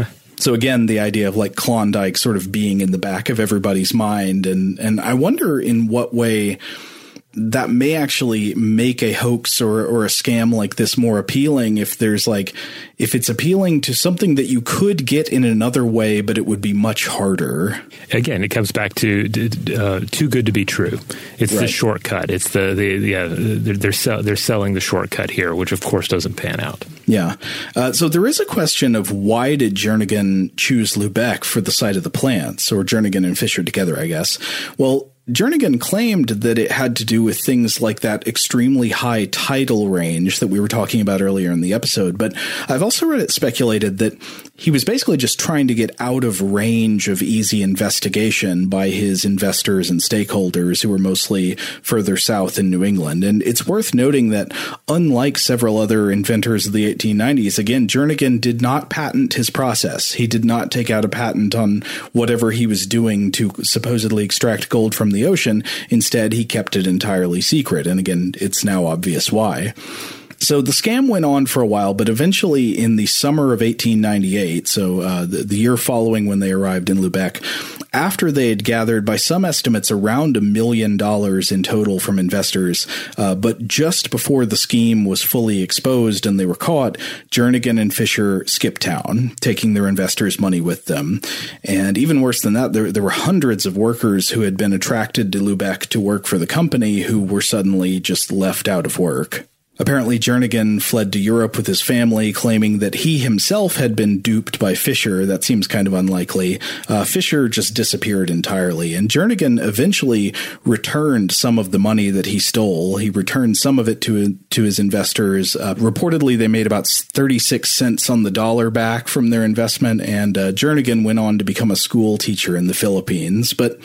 So again, the idea of like Klondike sort of being in the back of everybody's mind, and, and I wonder in what way that may actually make a hoax or, or a scam like this more appealing if there's like, if it's appealing to something that you could get in another way, but it would be much harder. Again, it comes back to uh, too good to be true. It's right. The shortcut. It's the, the, the uh, they're, they're, sell, they're selling the shortcut here, which of course doesn't pan out. Yeah. Uh, so there is a question of why did Jernigan choose Lubeck for the site of the plants, or Jernigan and Fisher together, I guess. Well, Jernigan claimed that it had to do with things like that extremely high tidal range that we were talking about earlier in the episode, but I've also read it speculated that he was basically just trying to get out of range of easy investigation by his investors and stakeholders who were mostly further south in New England. And it's worth noting that unlike several other inventors of the eighteen nineties, again, Jernigan did not patent his process. He did not take out a patent on whatever he was doing to supposedly extract gold from the the ocean. Instead, he kept it entirely secret. And again, it's now obvious why. So the scam went on for a while, but eventually in the summer of eighteen ninety-eight, so uh, the, the year following when they arrived in Lubeck, after they had gathered, by some estimates, around a million dollars in total from investors, uh, but just before the scheme was fully exposed and they were caught, Jernigan and Fisher skipped town, taking their investors' money with them. And even worse than that, there, there were hundreds of workers who had been attracted to Lubeck to work for the company who were suddenly just left out of work. Apparently, Jernigan fled to Europe with his family, claiming that he himself had been duped by Fisher. That seems kind of unlikely. Uh, Fisher just disappeared entirely, and Jernigan eventually returned some of the money that he stole. He returned some of it to to his investors. Uh, reportedly, they made about thirty-six cents on the dollar back from their investment, and uh, Jernigan went on to become a school teacher in the Philippines. But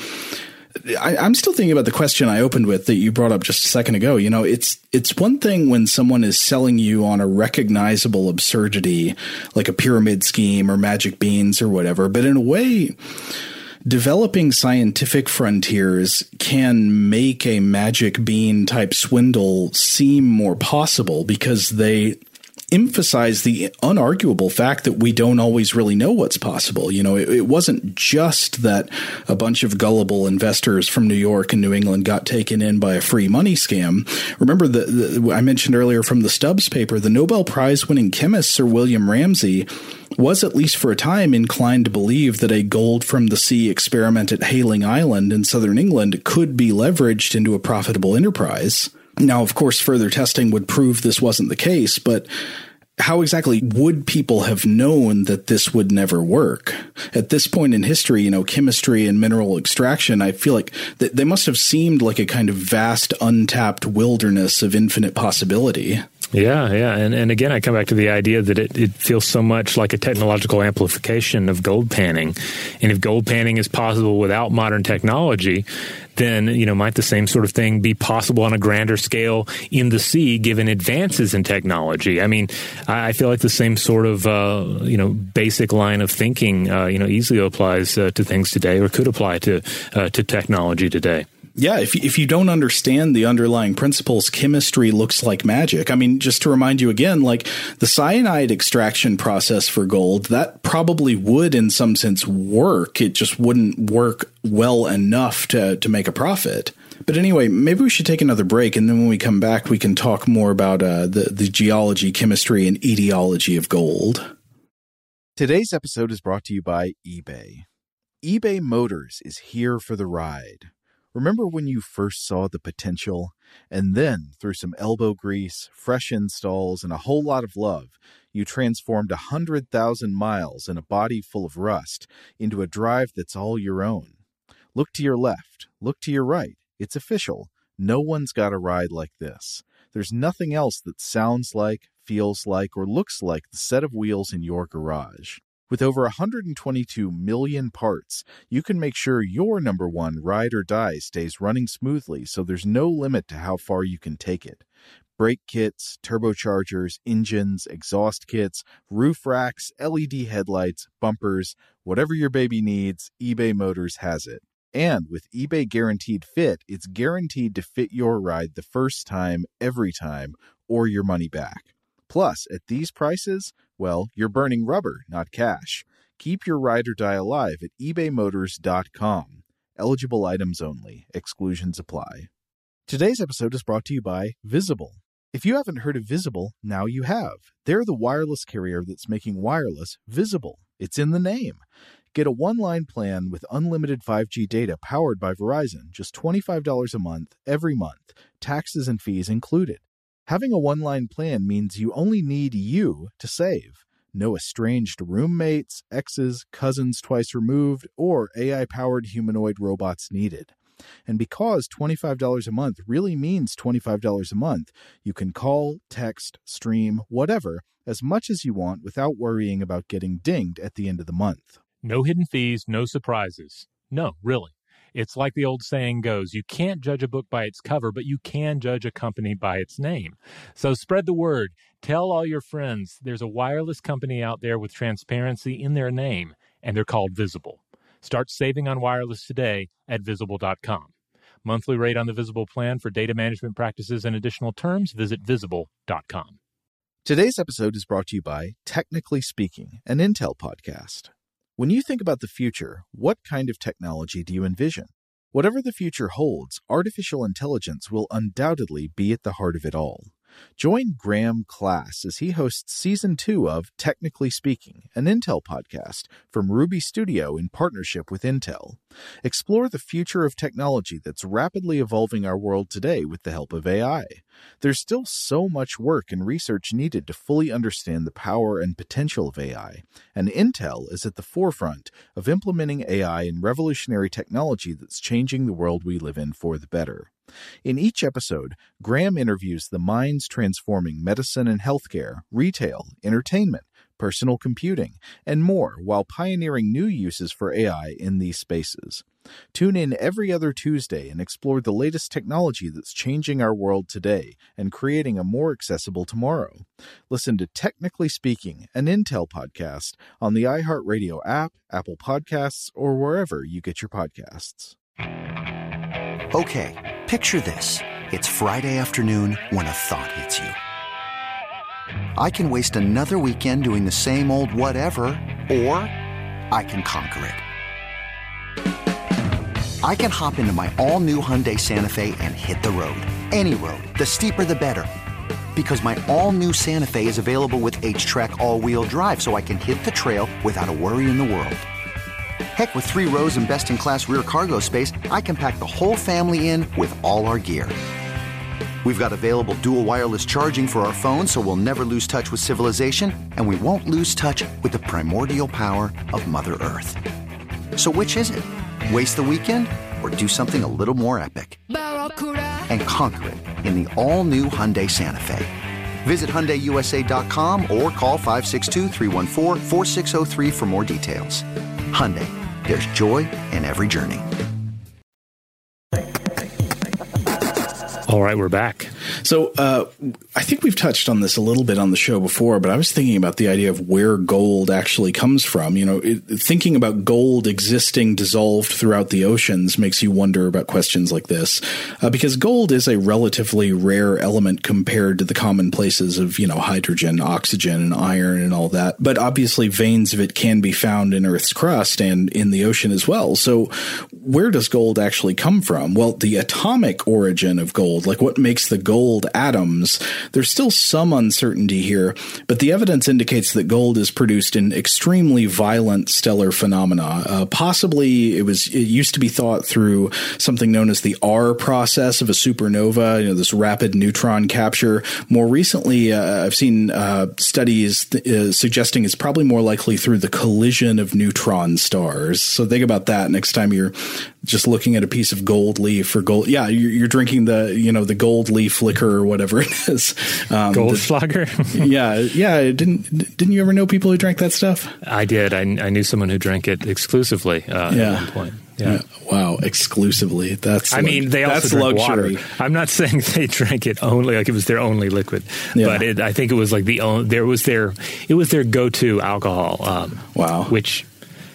I, I'm still thinking about the question I opened with that you brought up just a second ago. You know, it's it's one thing when someone is selling you on a recognizable absurdity, like a pyramid scheme or magic beans or whatever. But in a way, developing scientific frontiers can make a magic bean type swindle seem more possible because they emphasize the unarguable fact that we don't always really know what's possible. You know, it, it wasn't just that a bunch of gullible investors from New York and New England got taken in by a free money scam. Remember, the, the I mentioned earlier from the Stubbs paper, the Nobel Prize winning chemist Sir William Ramsay was, at least for a time, inclined to believe that a gold from the sea experiment at Hayling Island in southern England could be leveraged into a profitable enterprise. Now, of course, further testing would prove this wasn't the case, but how exactly would people have known that this would never work? At this point in history, you know, chemistry and mineral extraction, I feel like th- they must have seemed like a kind of vast, untapped wilderness of infinite possibility. Yeah, yeah. And and again, I come back to the idea that it, it feels so much like a technological amplification of gold panning. And if gold panning is possible without modern technology, then, you know, might the same sort of thing be possible on a grander scale in the sea, given advances in technology? I mean, I feel like the same sort of, uh, you know, basic line of thinking, uh, you know, easily applies uh, to things today, or could apply to uh, to technology today. Yeah, if if you don't understand the underlying principles, chemistry looks like magic. I mean, just to remind you again, like the cyanide extraction process for gold, that probably would in some sense work. It just wouldn't work well enough to, to make a profit. But anyway, maybe we should take another break, and then when we come back, we can talk more about uh, the, the geology, chemistry, and etiology of gold. Today's episode is brought to you by eBay. eBay Motors is here for the ride. Remember when you first saw the potential? And then, through some elbow grease, fresh installs, and a whole lot of love, you transformed one hundred thousand miles and a body full of rust into a drive that's all your own. Look to your left. Look to your right. It's official. No one's got a ride like this. There's nothing else that sounds like, feels like, or looks like the set of wheels in your garage. With over one hundred twenty-two million parts, you can make sure your number one ride or die stays running smoothly, so there's no limit to how far you can take it. Brake kits, turbochargers, engines, exhaust kits, roof racks, L E D headlights, bumpers, whatever your baby needs, eBay Motors has it. And with eBay Guaranteed Fit, it's guaranteed to fit your ride the first time, every time, or your money back. Plus, at these prices, well, you're burning rubber, not cash. Keep your ride or die alive at ebay motors dot com. Eligible items only. Exclusions apply. Today's episode is brought to you by Visible. If you haven't heard of Visible, now you have. They're the wireless carrier that's making wireless visible. It's in the name. Get a one-line plan with unlimited five G data powered by Verizon, just twenty-five dollars a month, every month, taxes and fees included. Having a one-line plan means you only need you to save. No estranged roommates, exes, cousins twice removed, or A I-powered humanoid robots needed. And because twenty-five dollars a month really means twenty-five dollars a month, you can call, text, stream, whatever, as much as you want without worrying about getting dinged at the end of the month. No hidden fees, no surprises. No, really. It's like the old saying goes, you can't judge a book by its cover, but you can judge a company by its name. So spread the word. Tell all your friends there's a wireless company out there with transparency in their name, and they're called Visible. Start saving on wireless today at visible dot com. Monthly rate on the Visible plan for data management practices and additional terms, visit visible dot com. Today's episode is brought to you by Technically Speaking, an Intel podcast. When you think about the future, what kind of technology do you envision? Whatever the future holds, artificial intelligence will undoubtedly be at the heart of it all. Join Graham Class as he hosts Season two of Technically Speaking, an Intel podcast from Ruby Studio in partnership with Intel. Explore the future of technology that's rapidly evolving our world today with the help of A I. There's still so much work and research needed to fully understand the power and potential of A I, and Intel is at the forefront of implementing A I in revolutionary technology that's changing the world we live in for the better. In each episode, Graham interviews the minds transforming medicine and healthcare, retail, entertainment, personal computing, and more while pioneering new uses for A I in these spaces. Tune in every other Tuesday and explore the latest technology that's changing our world today and creating a more accessible tomorrow. Listen to Technically Speaking, an Intel podcast on the iHeartRadio app, Apple Podcasts, or wherever you get your podcasts. Okay, picture this. It's Friday afternoon when a thought hits you. I can waste another weekend doing the same old whatever, or I can conquer it. I can hop into my all-new Hyundai Santa Fe and hit the road. Any road. The steeper, the better. Because my all-new Santa Fe is available with H-Track all-wheel drive, so I can hit the trail without a worry in the world. Heck, with three rows and best-in-class rear cargo space, I can pack the whole family in with all our gear. We've got available dual wireless charging for our phones, so we'll never lose touch with civilization, and we won't lose touch with the primordial power of Mother Earth. So which is it? Waste the weekend or do something a little more epic? And conquer it in the all-new Hyundai Santa Fe. Visit Hyundai U S A dot com or call five six two, three one four, four six zero three for more details. Hyundai, there's joy in every journey. All right, we're back. So uh, I think we've touched on this a little bit on the show before, but I was thinking about the idea of where gold actually comes from. You know, it, thinking about gold existing dissolved throughout the oceans makes you wonder about questions like this, uh, because gold is a relatively rare element compared to the commonplaces of, you know, hydrogen, oxygen, and iron and all that. But obviously veins of it can be found in Earth's crust and in the ocean as well. So where does gold actually come from? Well, the atomic origin of gold, like what makes the gold atoms, there's still some uncertainty here, but the evidence indicates that gold is produced in extremely violent stellar phenomena. Uh, possibly it was, it used to be thought through something known as the R process of a supernova, you know, this rapid neutron capture. More recently, uh, I've seen uh, studies th- uh, suggesting it's probably more likely through the collision of neutron stars. So think about that next time you're just looking at a piece of gold leaf or gold. Yeah, you're, you're drinking the, you know, the gold leaf liquor or whatever it is. Um, Goldschlager? yeah. Yeah. Didn't, didn't you ever know people who drank that stuff? I did. I, I knew someone who drank it exclusively uh, yeah. at one point. Yeah. Yeah. Wow. Exclusively. That's, I like, mean, they also that's drink luxury. water. I'm not saying they drank it only, like it was their only liquid, yeah. but it, I think it was like the only, there was their, it was their go-to alcohol. Um, wow. Which,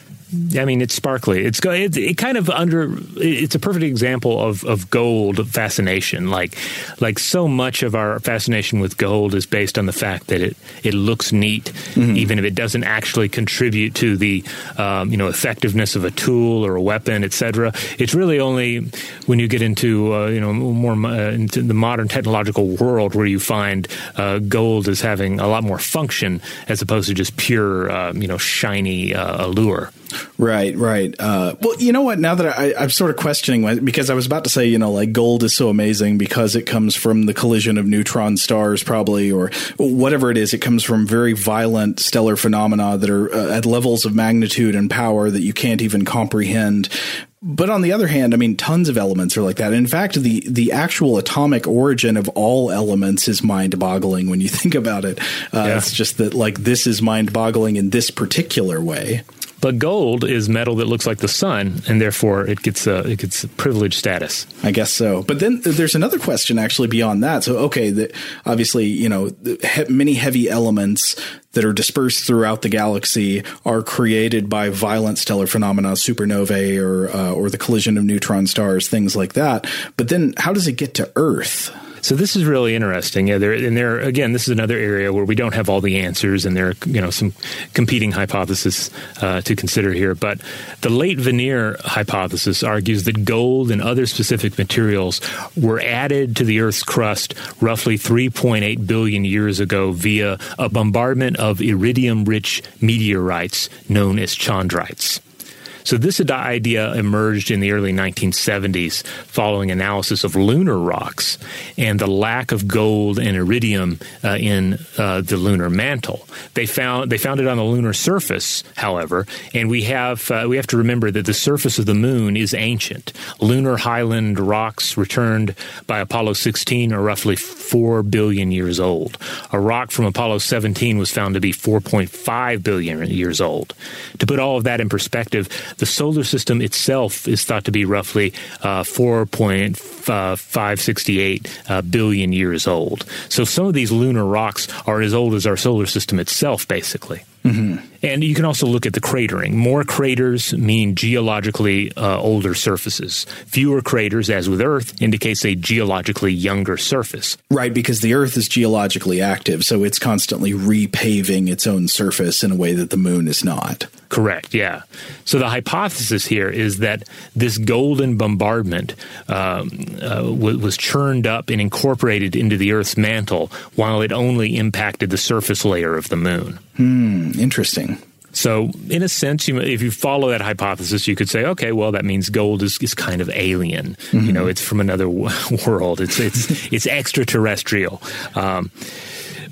I mean, it's sparkly. It's it, it kind of under. It's a perfect example of, of gold fascination. Like like so much of our fascination with gold is based on the fact that it, it looks neat, mm-hmm. even if it doesn't actually contribute to the um, you know effectiveness of a tool or a weapon, et cetera. It's really only when you get into uh, you know more uh, into the modern technological world where you find uh, gold as having a lot more function as opposed to just pure uh, you know shiny uh, allure. Right, right. Uh, well, you know what? Now that I, I'm sort of questioning, because I was about to say, you know, like gold is so amazing because it comes from the collision of neutron stars, probably, or whatever it is. It comes from very violent stellar phenomena that are uh, at levels of magnitude and power that you can't even comprehend. But on the other hand, I mean, tons of elements are like that. In fact, the, the actual atomic origin of all elements is mind-boggling when you think about it. Uh, yeah. It's just that, like, this is mind-boggling in this particular way. But gold is metal that looks like the sun, and therefore it gets a, it gets a privileged status. I guess so. But then there's another question actually beyond that. So, okay, the, obviously, you know, he, many heavy elements that are dispersed throughout the galaxy are created by violent stellar phenomena, supernovae, or uh, or the collision of neutron stars, things like that. But then how does it get to Earth? So this is really interesting. Yeah, there and there again. This is another area where we don't have all the answers, and there are you know some competing hypotheses uh, to consider here. But the late veneer hypothesis argues that gold and other specific materials were added to the Earth's crust roughly three point eight billion years ago via a bombardment of iridium-rich meteorites known as chondrites. So this idea emerged in the early nineteen seventies following analysis of lunar rocks and the lack of gold and iridium uh, in uh, the lunar mantle. They found they found it on the lunar surface, however, and we have uh, we have to remember that the surface of the moon is ancient. Lunar highland rocks returned by Apollo sixteen are roughly four billion years old. A rock from Apollo seventeen was found to be four point five billion years old. To put all of that in perspective, the solar system itself is thought to be roughly uh, four point five six eight uh, billion years old. So some of these lunar rocks are as old as our solar system itself, basically. Mm-hmm. And you can also look at the cratering. More craters mean geologically uh, older surfaces. Fewer craters, as with Earth, indicates a geologically younger surface. Right, because the Earth is geologically active, so it's constantly repaving its own surface in a way that the moon is not. Correct, yeah. So the hypothesis here is that this golden bombardment um, uh, w- was churned up and incorporated into the Earth's mantle while it only impacted the surface layer of the moon. Hmm, interesting. So, in a sense, you, if you follow that hypothesis, you could say, okay, well, that means gold is, is kind of alien. Mm-hmm. You know, it's from another w- world. It's it's it's extraterrestrial. Um,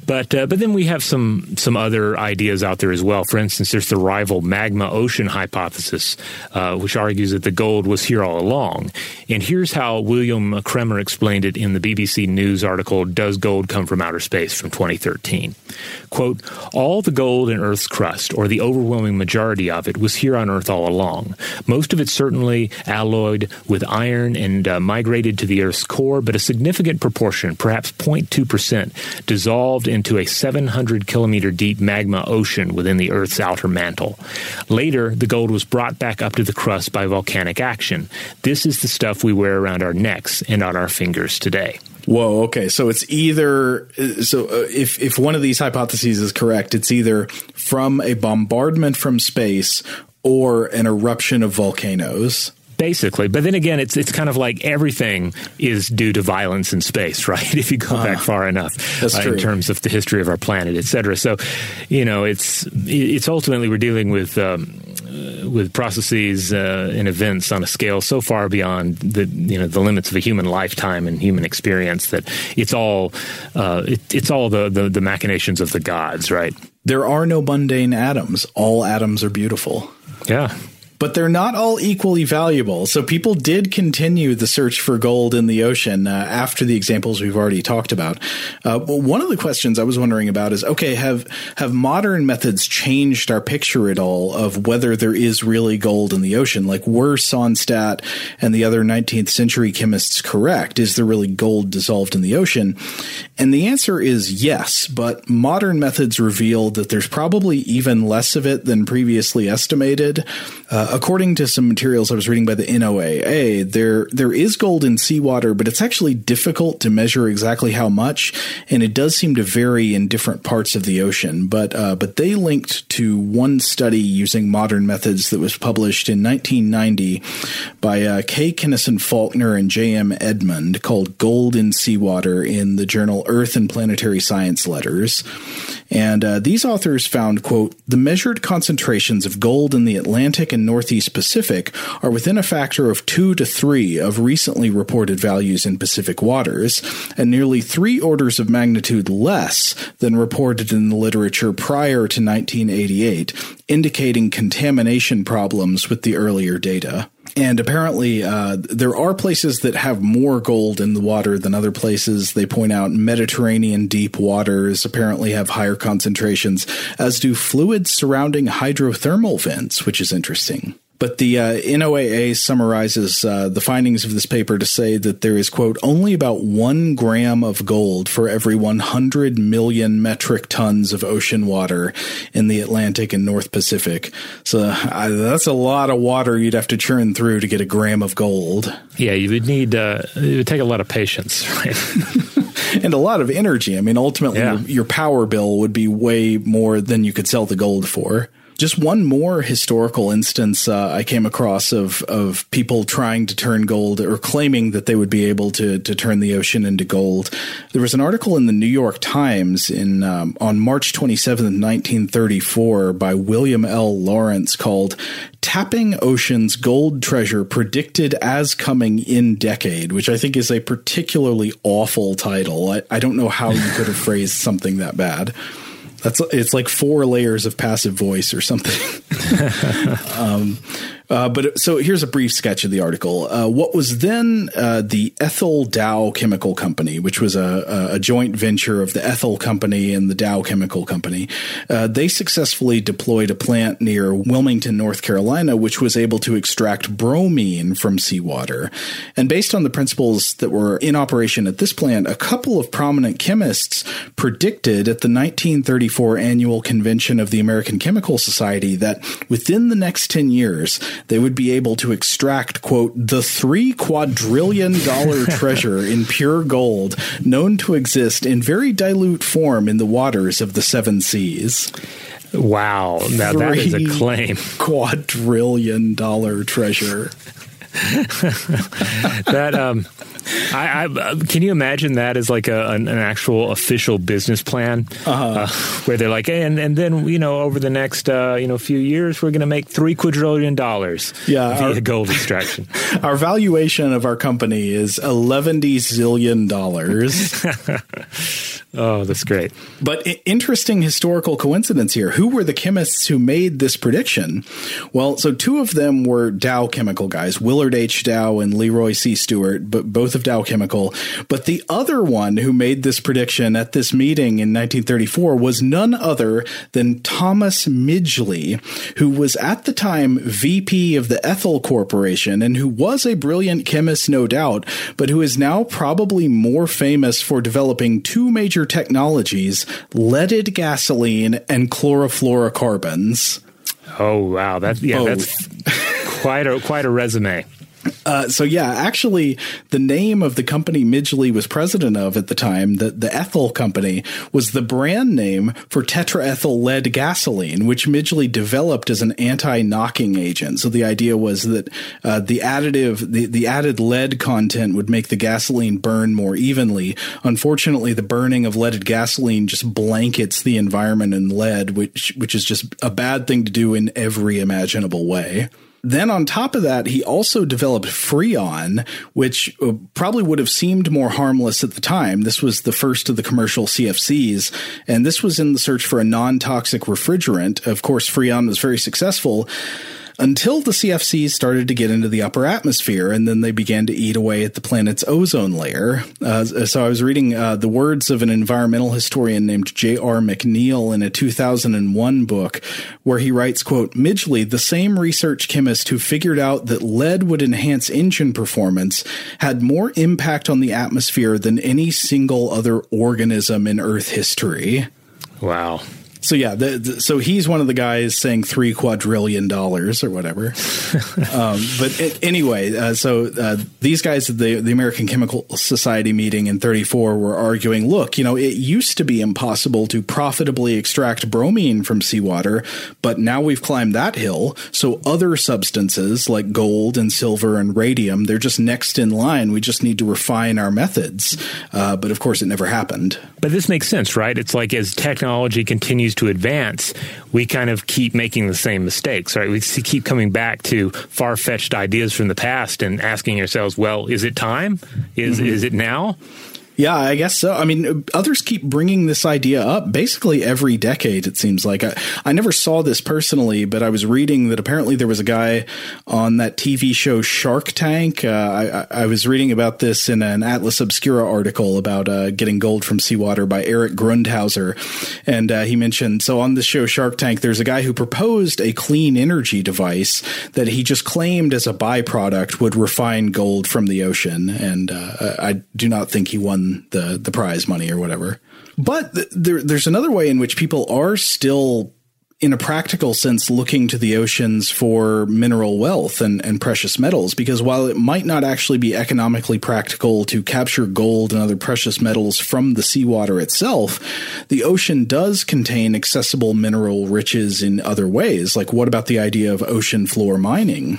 But uh, but then we have some some other ideas out there as well. For instance, there's the rival magma ocean hypothesis, uh, which argues that the gold was here all along. And here's how William Kremer explained it in the B B C News article, Does Gold Come from Outer Space, from twenty thirteen. Quote, all the gold in Earth's crust, or the overwhelming majority of it, was here on Earth all along. Most of it certainly alloyed with iron and uh, migrated to the Earth's core, but a significant proportion, perhaps zero point two percent, dissolved into a seven hundred kilometer deep magma ocean within the Earth's outer mantle. Later, the gold was brought back up to the crust by volcanic action. This is the stuff we wear around our necks and on our fingers today. Whoa, okay. So it's either so uh, if if one of these hypotheses is correct, it's either from a bombardment from space or an eruption of volcanoes. Basically. But then again, it's it's kind of like everything is due to violence in space, right? If you go uh, back far enough uh, in terms of the history of our planet, et cetera. So, you know, it's it's ultimately we're dealing with um, with processes uh, and events on a scale so far beyond the you know the limits of a human lifetime and human experience that it's all uh, it, it's all the, the the machinations of the gods, right? There are no mundane atoms. All atoms are beautiful. Yeah. But they're not all equally valuable. So people did continue the search for gold in the ocean uh, after the examples we've already talked about. Uh, one of the questions I was wondering about is, okay, have have modern methods changed our picture at all of whether there is really gold in the ocean? Like, were Sonnstadt and the other nineteenth century chemists correct? Is there really gold dissolved in the ocean? And the answer is yes, but modern methods reveal that there's probably even less of it than previously estimated. Uh, according to some materials I was reading by the N O A A, there there is gold in seawater, but it's actually difficult to measure exactly how much, and it does seem to vary in different parts of the ocean. But uh, but they linked to one study using modern methods that was published in nineteen ninety by uh, K. Kinnison Faulkner and J M Edmund, called Gold in Seawater, in the journal Earth and Planetary Science Letters. And uh, these authors found, quote, the measured concentrations of gold in the Atlantic and Northeast Pacific are within a factor of two to three of recently reported values in Pacific waters, and nearly three orders of magnitude less than reported in the literature prior to nineteen eighty-eight, indicating contamination problems with the earlier data. And apparently, uh, there are places that have more gold in the water than other places. They point out Mediterranean deep waters apparently have higher concentrations, as do fluids surrounding hydrothermal vents, which is interesting. But the uh, N O A A summarizes uh, the findings of this paper to say that there is, quote, only about one gram of gold for every one hundred million metric tons of ocean water in the Atlantic and North Pacific. So uh, that's a lot of water you'd have to churn through to get a gram of gold. Yeah, you would need, uh, it would take a lot of patience, right? And a lot of energy. I mean, ultimately, yeah. your, your power bill would be way more than you could sell the gold for. Just one more historical instance uh, I came across of of people trying to turn gold, or claiming that they would be able to to turn the ocean into gold. There was an article in the New York Times in um, on March twenty-seventh, nineteen thirty-four by William L. Lawrence called "Tapping Ocean's Gold Treasure Predicted as Coming in Decade," which I think is a particularly awful title. I, I don't know how you could have phrased something that bad. That's it's like four layers of passive voice or something. um, uh, but so here's a brief sketch of the article. Uh, what was then uh, the Ethel Dow Chemical Company, which was a, a joint venture of the Ethel Company and the Dow Chemical Company, uh, they successfully deployed a plant near Wilmington, North Carolina, which was able to extract bromine from seawater. And based on the principles that were in operation at this plant, a couple of prominent chemists predicted at the nineteen thirty-four annual convention of the American Chemical Society that within the next ten years, they would be able to extract, quote, the three quadrillion dollar treasure in pure gold known to exist in very dilute form in the waters of the seven seas. Wow. Now that is a claim. Quadrillion dollar treasure. that um I, I can you imagine that as like a, an, an actual official business plan, uh-huh. uh, where they're like, hey, and and then you know over the next uh, you know few years we're going to make three quadrillion dollars yeah, via our, gold extraction. Our valuation of our company is eleven zillion dollars. Oh, that's great. But I- interesting historical coincidence here. Who were the chemists who made this prediction? Well, so two of them were Dow Chemical guys, Willard H. Dow and Leroy C. Stewart, but both of Dow Chemical. But the other one who made this prediction at this meeting in nineteen thirty-four was none other than Thomas Midgley, who was at the time V P of the Ethel Corporation and who was a brilliant chemist, no doubt, but who is now probably more famous for developing two major technologies, leaded gasoline and chlorofluorocarbons. Oh, wow. That's, yeah, Both. that's quite a, quite a resume. Uh, so, yeah, actually, the name of the company Midgley was president of at the time, the, the Ethel Company, was the brand name for tetraethyl lead gasoline, which Midgley developed as an anti-knocking agent. So the idea was that uh, the additive, the, the added lead content would make the gasoline burn more evenly. Unfortunately, the burning of leaded gasoline just blankets the environment in lead, which which is just a bad thing to do in every imaginable way. Then on top of that, he also developed Freon, which probably would have seemed more harmless at the time. This was the first of the commercial C F Cs, and this was in the search for a non-toxic refrigerant. Of course, Freon was very successful until the C F Cs started to get into the upper atmosphere, and then they began to eat away at the planet's ozone layer. Uh, so I was reading uh, the words of an environmental historian named J R McNeil in a two thousand one book, where he writes, quote, Midgley, the same research chemist who figured out that lead would enhance engine performance, had more impact on the atmosphere than any single other organism in Earth history. Wow. So, yeah, the, the, so he's one of the guys saying three quadrillion dollars or whatever. um, but it, anyway, uh, so uh, these guys at the, the American Chemical Society meeting in thirty-four were arguing, look, you know, it used to be impossible to profitably extract bromine from seawater, but now we've climbed that hill. So other substances like gold and silver and radium, they're just next in line. We just need to refine our methods. Uh, but of course, it never happened. But this makes sense, right? It's like as technology continues to advance, we kind of keep making the same mistakes, right? We keep coming back to far-fetched ideas from the past and asking ourselves, well, is it time? Is mm-hmm. is it now? Yeah, I guess so. I mean, others keep bringing this idea up basically every decade, it seems like. I, I never saw this personally, but I was reading that apparently there was a guy on that T V show Shark Tank. Uh, I, I was reading about this in an Atlas Obscura article about uh, getting gold from seawater by Eric Grundhauser. And uh, he mentioned, so on the show Shark Tank, there's a guy who proposed a clean energy device that he just claimed as a byproduct would refine gold from the ocean. And uh, I do not think he won the the prize money or whatever. But th- there, there's another way in which people are still, in a practical sense, looking to the oceans for mineral wealth and, and precious metals, because while it might not actually be economically practical to capture gold and other precious metals from the seawater itself, the ocean does contain accessible mineral riches in other ways. Like, what about the idea of ocean floor mining?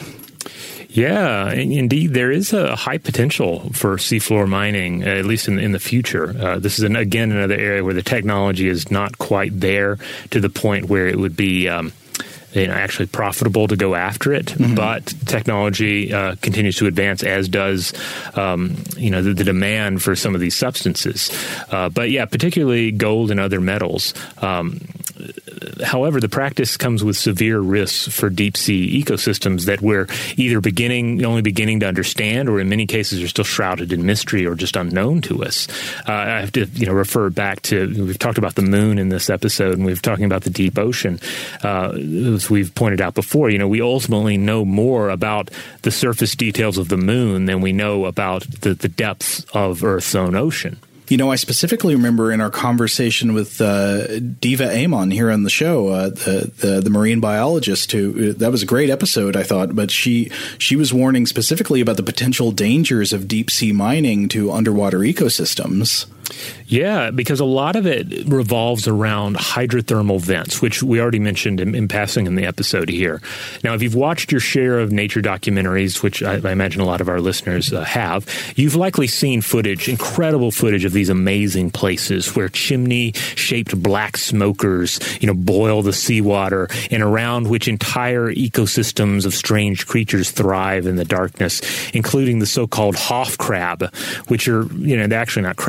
Yeah, indeed, there is a high potential for seafloor mining, at least in, in the future. Uh, this is, an, again, another area where the technology is not quite there to the point where it would be um, you know, actually profitable to go after it. Mm-hmm. But technology uh, continues to advance, as does um, you know the, the demand for some of these substances. Uh, but yeah, particularly gold and other metals. Um, However, the practice comes with severe risks for deep sea ecosystems that we're either beginning, only beginning to understand, or in many cases are still shrouded in mystery or just unknown to us. Uh, I have to, you know, refer back to, we've talked about the moon in this episode, and we've talking about the deep ocean. Uh, as we've pointed out before, you know, we ultimately know more about the surface details of the moon than we know about the, the depths of Earth's own ocean. You know, I specifically remember in our conversation with uh, Diva Amon here on the show, uh, the, the the marine biologist, who that was a great episode, I thought. But she she was warning specifically about the potential dangers of deep sea mining to underwater ecosystems. Yeah, because a lot of it revolves around hydrothermal vents, which we already mentioned in, in passing in the episode here. Now, if you've watched your share of nature documentaries, which I, I imagine a lot of our listeners uh, have, you've likely seen footage, incredible footage of these amazing places where chimney-shaped black smokers, you know, boil the seawater, and around which entire ecosystems of strange creatures thrive in the darkness, including the so-called Hoff crab, which are, you know, they're actually not crabs, they're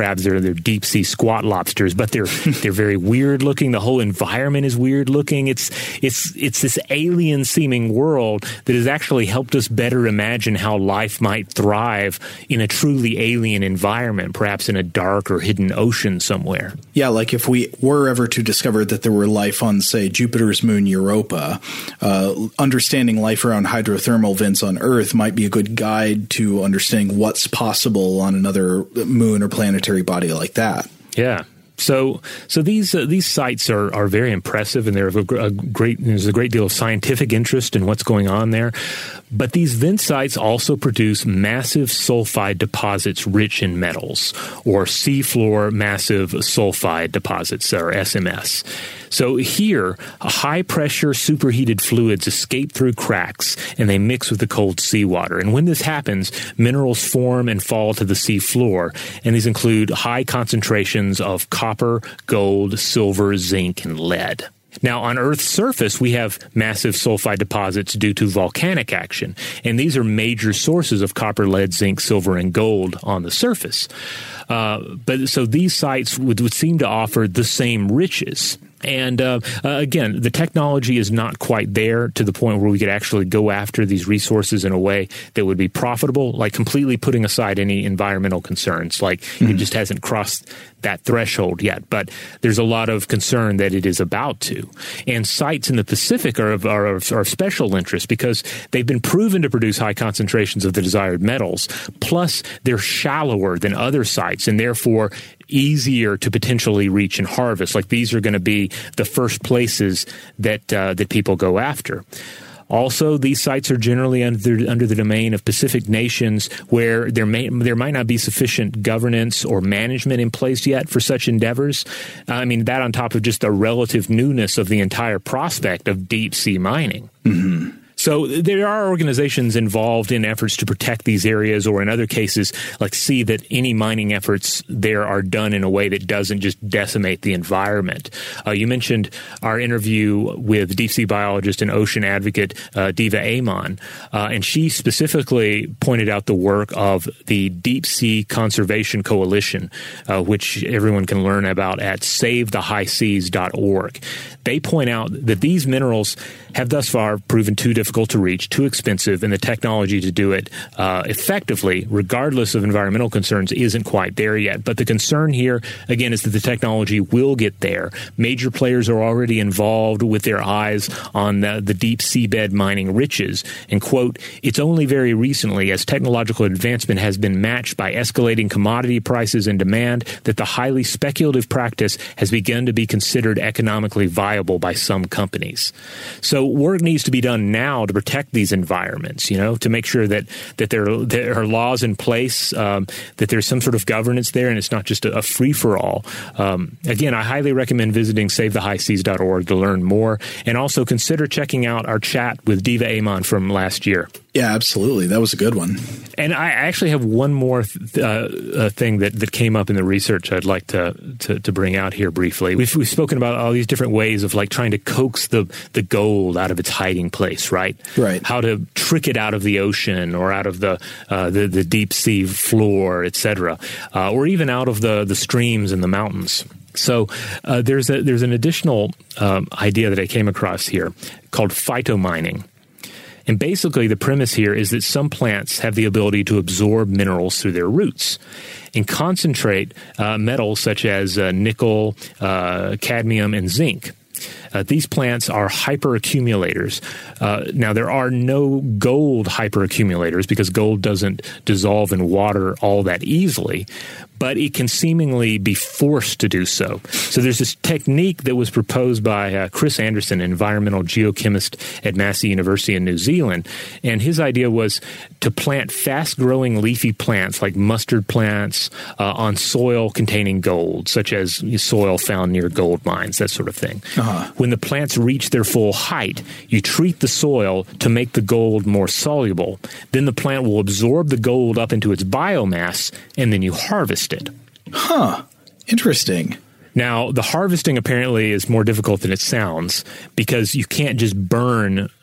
they're deep sea squat lobsters, but they're they're very weird looking. The whole environment is weird looking. It's it's it's this alien seeming world that has actually helped us better imagine how life might thrive in a truly alien environment, perhaps in a dark or hidden ocean somewhere. Yeah, like if we were ever to discover that there were life on, say, Jupiter's moon Europa, uh, understanding life around hydrothermal vents on Earth might be a good guide to understanding what's possible on another moon or planetary body like that. Yeah. So, so these uh, these sites are are very impressive, and there's a, a great there's a great deal of scientific interest in what's going on there. But these vent sites also produce massive sulfide deposits rich in metals, or seafloor massive sulfide deposits, or S M S. So here, high-pressure superheated fluids escape through cracks, and they mix with the cold seawater. And when this happens, minerals form and fall to the sea floor, and these include high concentrations of copper, gold, silver, zinc, and lead. Now, on Earth's surface, we have massive sulfide deposits due to volcanic action, and these are major sources of copper, lead, zinc, silver, and gold on the surface. Uh, but so these sites would, would seem to offer the same riches. And uh, uh, again, the technology is not quite there to the point where we could actually go after these resources in a way that would be profitable, like completely putting aside any environmental concerns. Like mm-hmm. it just hasn't crossed that threshold yet. But there's a lot of concern that it is about to. And sites in the Pacific are of, are of, are of special interest because they've been proven to produce high concentrations of the desired metals. Plus, they're shallower than other sites and therefore easier to potentially reach and harvest. Like these are going to be the first places that uh, that people go after. Also, these sites are generally under, under the domain of Pacific nations where there may there might not be sufficient governance or management in place yet for such endeavors. I mean, that on top of just the relative newness of the entire prospect of deep sea mining. Mm-hmm. So there are organizations involved in efforts to protect these areas, or in other cases, like see that any mining efforts there are done in a way that doesn't just decimate the environment. Uh, you mentioned our interview with deep sea biologist and ocean advocate uh, Diva Amon, uh, and she specifically pointed out the work of the Deep Sea Conservation Coalition, uh, which everyone can learn about at save the high seas dot org. They point out that these minerals have thus far proven too difficult to reach, too expensive, and the technology to do it uh, effectively, regardless of environmental concerns, isn't quite there yet. But the concern here, again, is that the technology will get there. Major players are already involved with their eyes on the, the deep seabed mining riches. And, quote, it's only very recently, as technological advancement has been matched by escalating commodity prices and demand, that the highly speculative practice has begun to be considered economically viable by some companies. So work needs to be done now to protect these environments, you know, to make sure that, that there, there are laws in place, um, that there's some sort of governance there, and it's not just a, a free-for-all. Um, again, I highly recommend visiting save the high seas dot org to learn more, and also consider checking out our chat with Diva Amon from last year. Yeah, absolutely. That was a good one. And I actually have one more th- uh, uh, thing that, that came up in the research I'd like to, to, to bring out here briefly. We've, we've spoken about all these different ways of like trying to coax the, the gold out of its hiding place, right? Right. How to trick it out of the ocean or out of the uh, the, the deep sea floor, et cetera, uh, or even out of the, the streams and the mountains. So uh, there's a there's an additional um, idea that I came across here called phytomining. And basically, the premise here is that some plants have the ability to absorb minerals through their roots and concentrate uh, metals such as uh, nickel, uh, cadmium, and zinc. Uh, these plants are hyperaccumulators. Uh, now, there are no gold hyperaccumulators because gold doesn't dissolve in water all that easily, but it can seemingly be forced to do so. So there's this technique that was proposed by uh, Chris Anderson, an environmental geochemist at Massey University in New Zealand, and his idea was to plant fast-growing leafy plants like mustard plants uh, on soil containing gold, such as soil found near gold mines, that sort of thing. Uh-huh. When the plants reach their full height, you treat the soil to make the gold more soluble. Then the plant will absorb the gold up into its biomass, and then you harvest it. Huh. Interesting. Now, the harvesting apparently is more difficult than it sounds because you can't just burn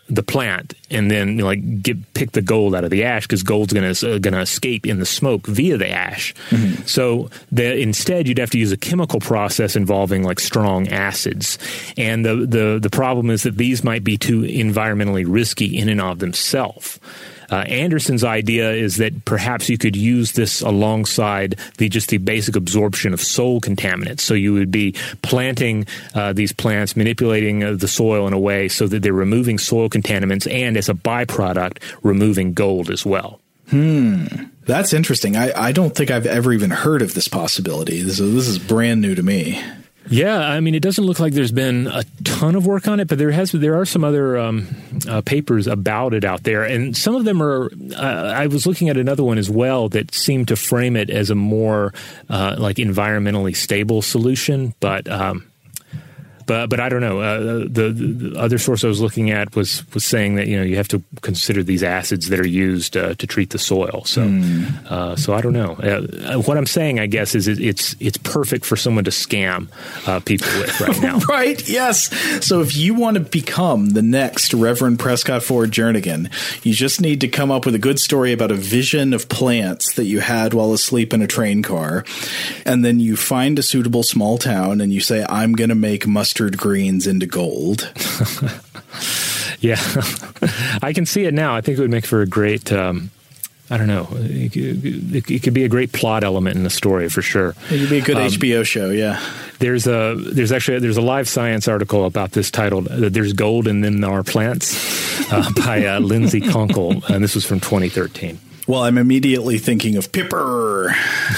the plant and then like get, pick the gold out of the ash, because gold's going to uh, going to escape in the smoke via the ash. Mm-hmm. So the, instead, you'd have to use a chemical process involving like strong acids. And the, the, the problem is that these might be too environmentally risky in and of themselves. Uh, Anderson's idea is that perhaps you could use this alongside the just the basic absorption of soil contaminants. So you would be planting uh, these plants, manipulating uh, the soil in a way so that they're removing soil contaminants and, as a byproduct, removing gold as well. Hmm. That's interesting. I, I don't think I've ever even heard of this possibility. This is, this is brand new to me. Yeah, I mean, it doesn't look like there's been a ton of work on it, but there has there are some other um, uh, papers about it out there, and some of them are. Uh, I was looking at another one as well that seemed to frame it as a more uh, like environmentally stable solution, but. Um, But but I don't know. Uh, the, the other source I was looking at was was saying that, you know, you have to consider these acids that are used uh, to treat the soil. So mm. uh, so I don't know. Uh, what I'm saying, I guess, is it, it's it's perfect for someone to scam uh, people with right now. Right? Yes. So if you want to become the next Reverend Prescott Ford Jernigan, you just need to come up with a good story about a vision of plants that you had while asleep in a train car, and then you find a suitable small town and you say, "I'm going to make mustard greens into gold." Yeah, I can see it now. I think it would make for a great, um, I don't know, it, it, it could be a great plot element in the story for sure. It could be a good um, H B O show, yeah. There's a there's actually there's a Live Science article about this titled uh, "There's Gold and Then There Are Plants" uh, by uh, Lindsay Conkle, and this was from twenty thirteen. Well, I'm immediately thinking of Pipper.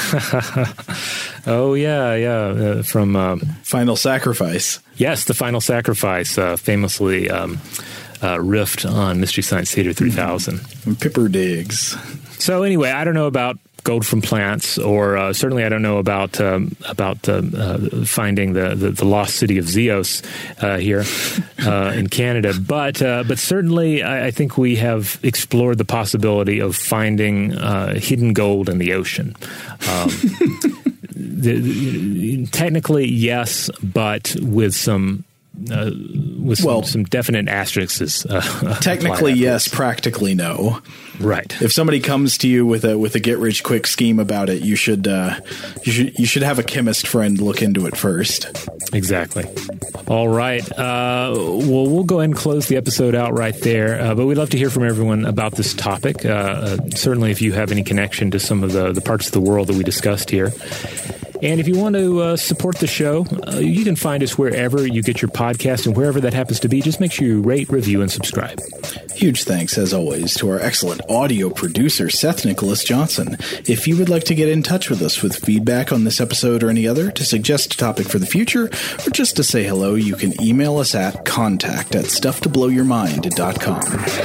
Oh, yeah, yeah, uh, from... Um, Final Sacrifice. Yes, The Final Sacrifice, uh, famously um, uh, riffed on Mystery Science Theater three thousand. And Pipper digs. So anyway, I don't know about gold from plants, or uh, certainly I don't know about um, about uh, uh, finding the, the, the lost city of Zeos uh, here uh, in Canada. But uh, but certainly I, I think we have explored the possibility of finding uh, hidden gold in the ocean. Um, the, the, technically, yes, but with some uh, with some, well, some definite asterisks. Uh, technically, yes. Practically, no. Right. If somebody comes to you with a with a get rich quick scheme about it, you should uh, you should you should have a chemist friend look into it first. Exactly. All right. Uh, well, we'll go ahead and close the episode out right there. Uh, but we'd love to hear from everyone about this topic. Uh, uh, certainly, if you have any connection to some of the the parts of the world that we discussed here. And if you want to uh, support the show, uh, you can find us wherever you get your podcast, and wherever that happens to be. Just make sure you rate, review, and subscribe. Huge thanks, as always, to our excellent audio producer, Seth Nicholas Johnson. If you would like to get in touch with us with feedback on this episode or any other, to suggest a topic for the future, or just to say hello, you can email us at contact at stuff to blow your mind dot com.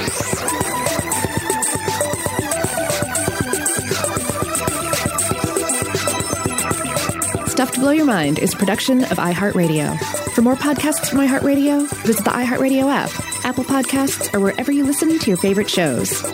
Stuff to Blow Your Mind is a production of iHeartRadio. For more podcasts from iHeartRadio, visit the iHeartRadio app, Apple Podcasts, or wherever you listen to your favorite shows.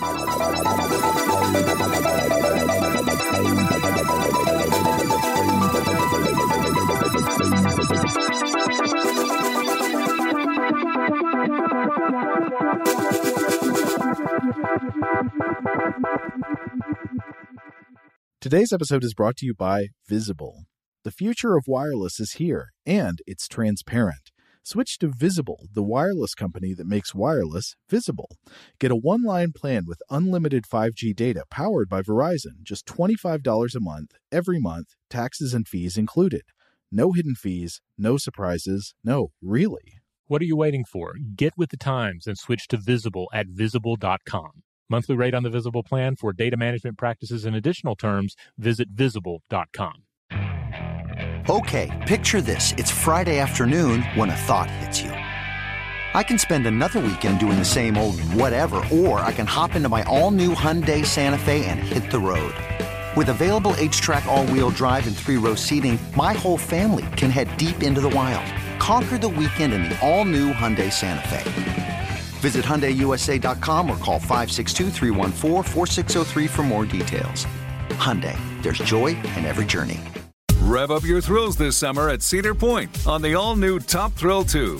Today's episode is brought to you by Visible. The future of wireless is here, and it's transparent. Switch to Visible, the wireless company that makes wireless visible. Get a one-line plan with unlimited five G data powered by Verizon, just twenty-five dollars a month, every month, taxes and fees included. No hidden fees, no surprises, no, really. What are you waiting for? Get with the times and switch to Visible at visible dot com. Monthly rate on the Visible plan. For data management practices and additional terms, visit visible dot com. Okay, picture this. It's Friday afternoon when a thought hits you. I can spend another weekend doing the same old whatever, or I can hop into my all-new Hyundai Santa Fe and hit the road. With available H-Track all-wheel drive and three-row seating, my whole family can head deep into the wild. Conquer the weekend in the all-new Hyundai Santa Fe. Visit Hyundai U S A dot com or call five six two, three one four, four six zero three for more details. Hyundai, there's joy in every journey. Rev up your thrills this summer at Cedar Point on the all-new Top Thrill two.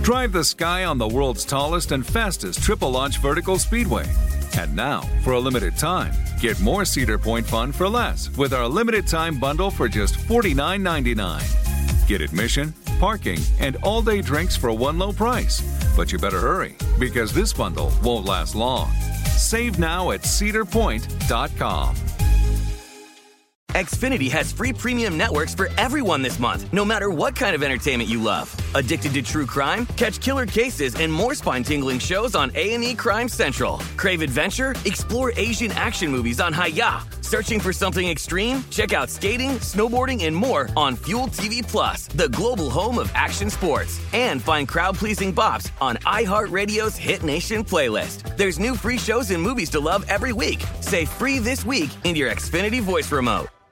Drive the sky on the world's tallest and fastest triple-launch vertical speedway. And now, for a limited time, get more Cedar Point fun for less with our limited-time bundle for just forty-nine ninety-nine. Get admission, parking, and all-day drinks for one low price. But you better hurry, because this bundle won't last long. Save now at cedar point dot com. Xfinity has free premium networks for everyone this month, no matter what kind of entertainment you love. Addicted to true crime? Catch killer cases and more spine-tingling shows on A and E Crime Central. Crave adventure? Explore Asian action movies on Hi-Ya. Searching for something extreme? Check out skating, snowboarding, and more on Fuel T V Plus, the global home of action sports. And find crowd-pleasing bops on iHeartRadio's Hit Nation playlist. There's new free shows and movies to love every week. Say free this week in your Xfinity voice remote.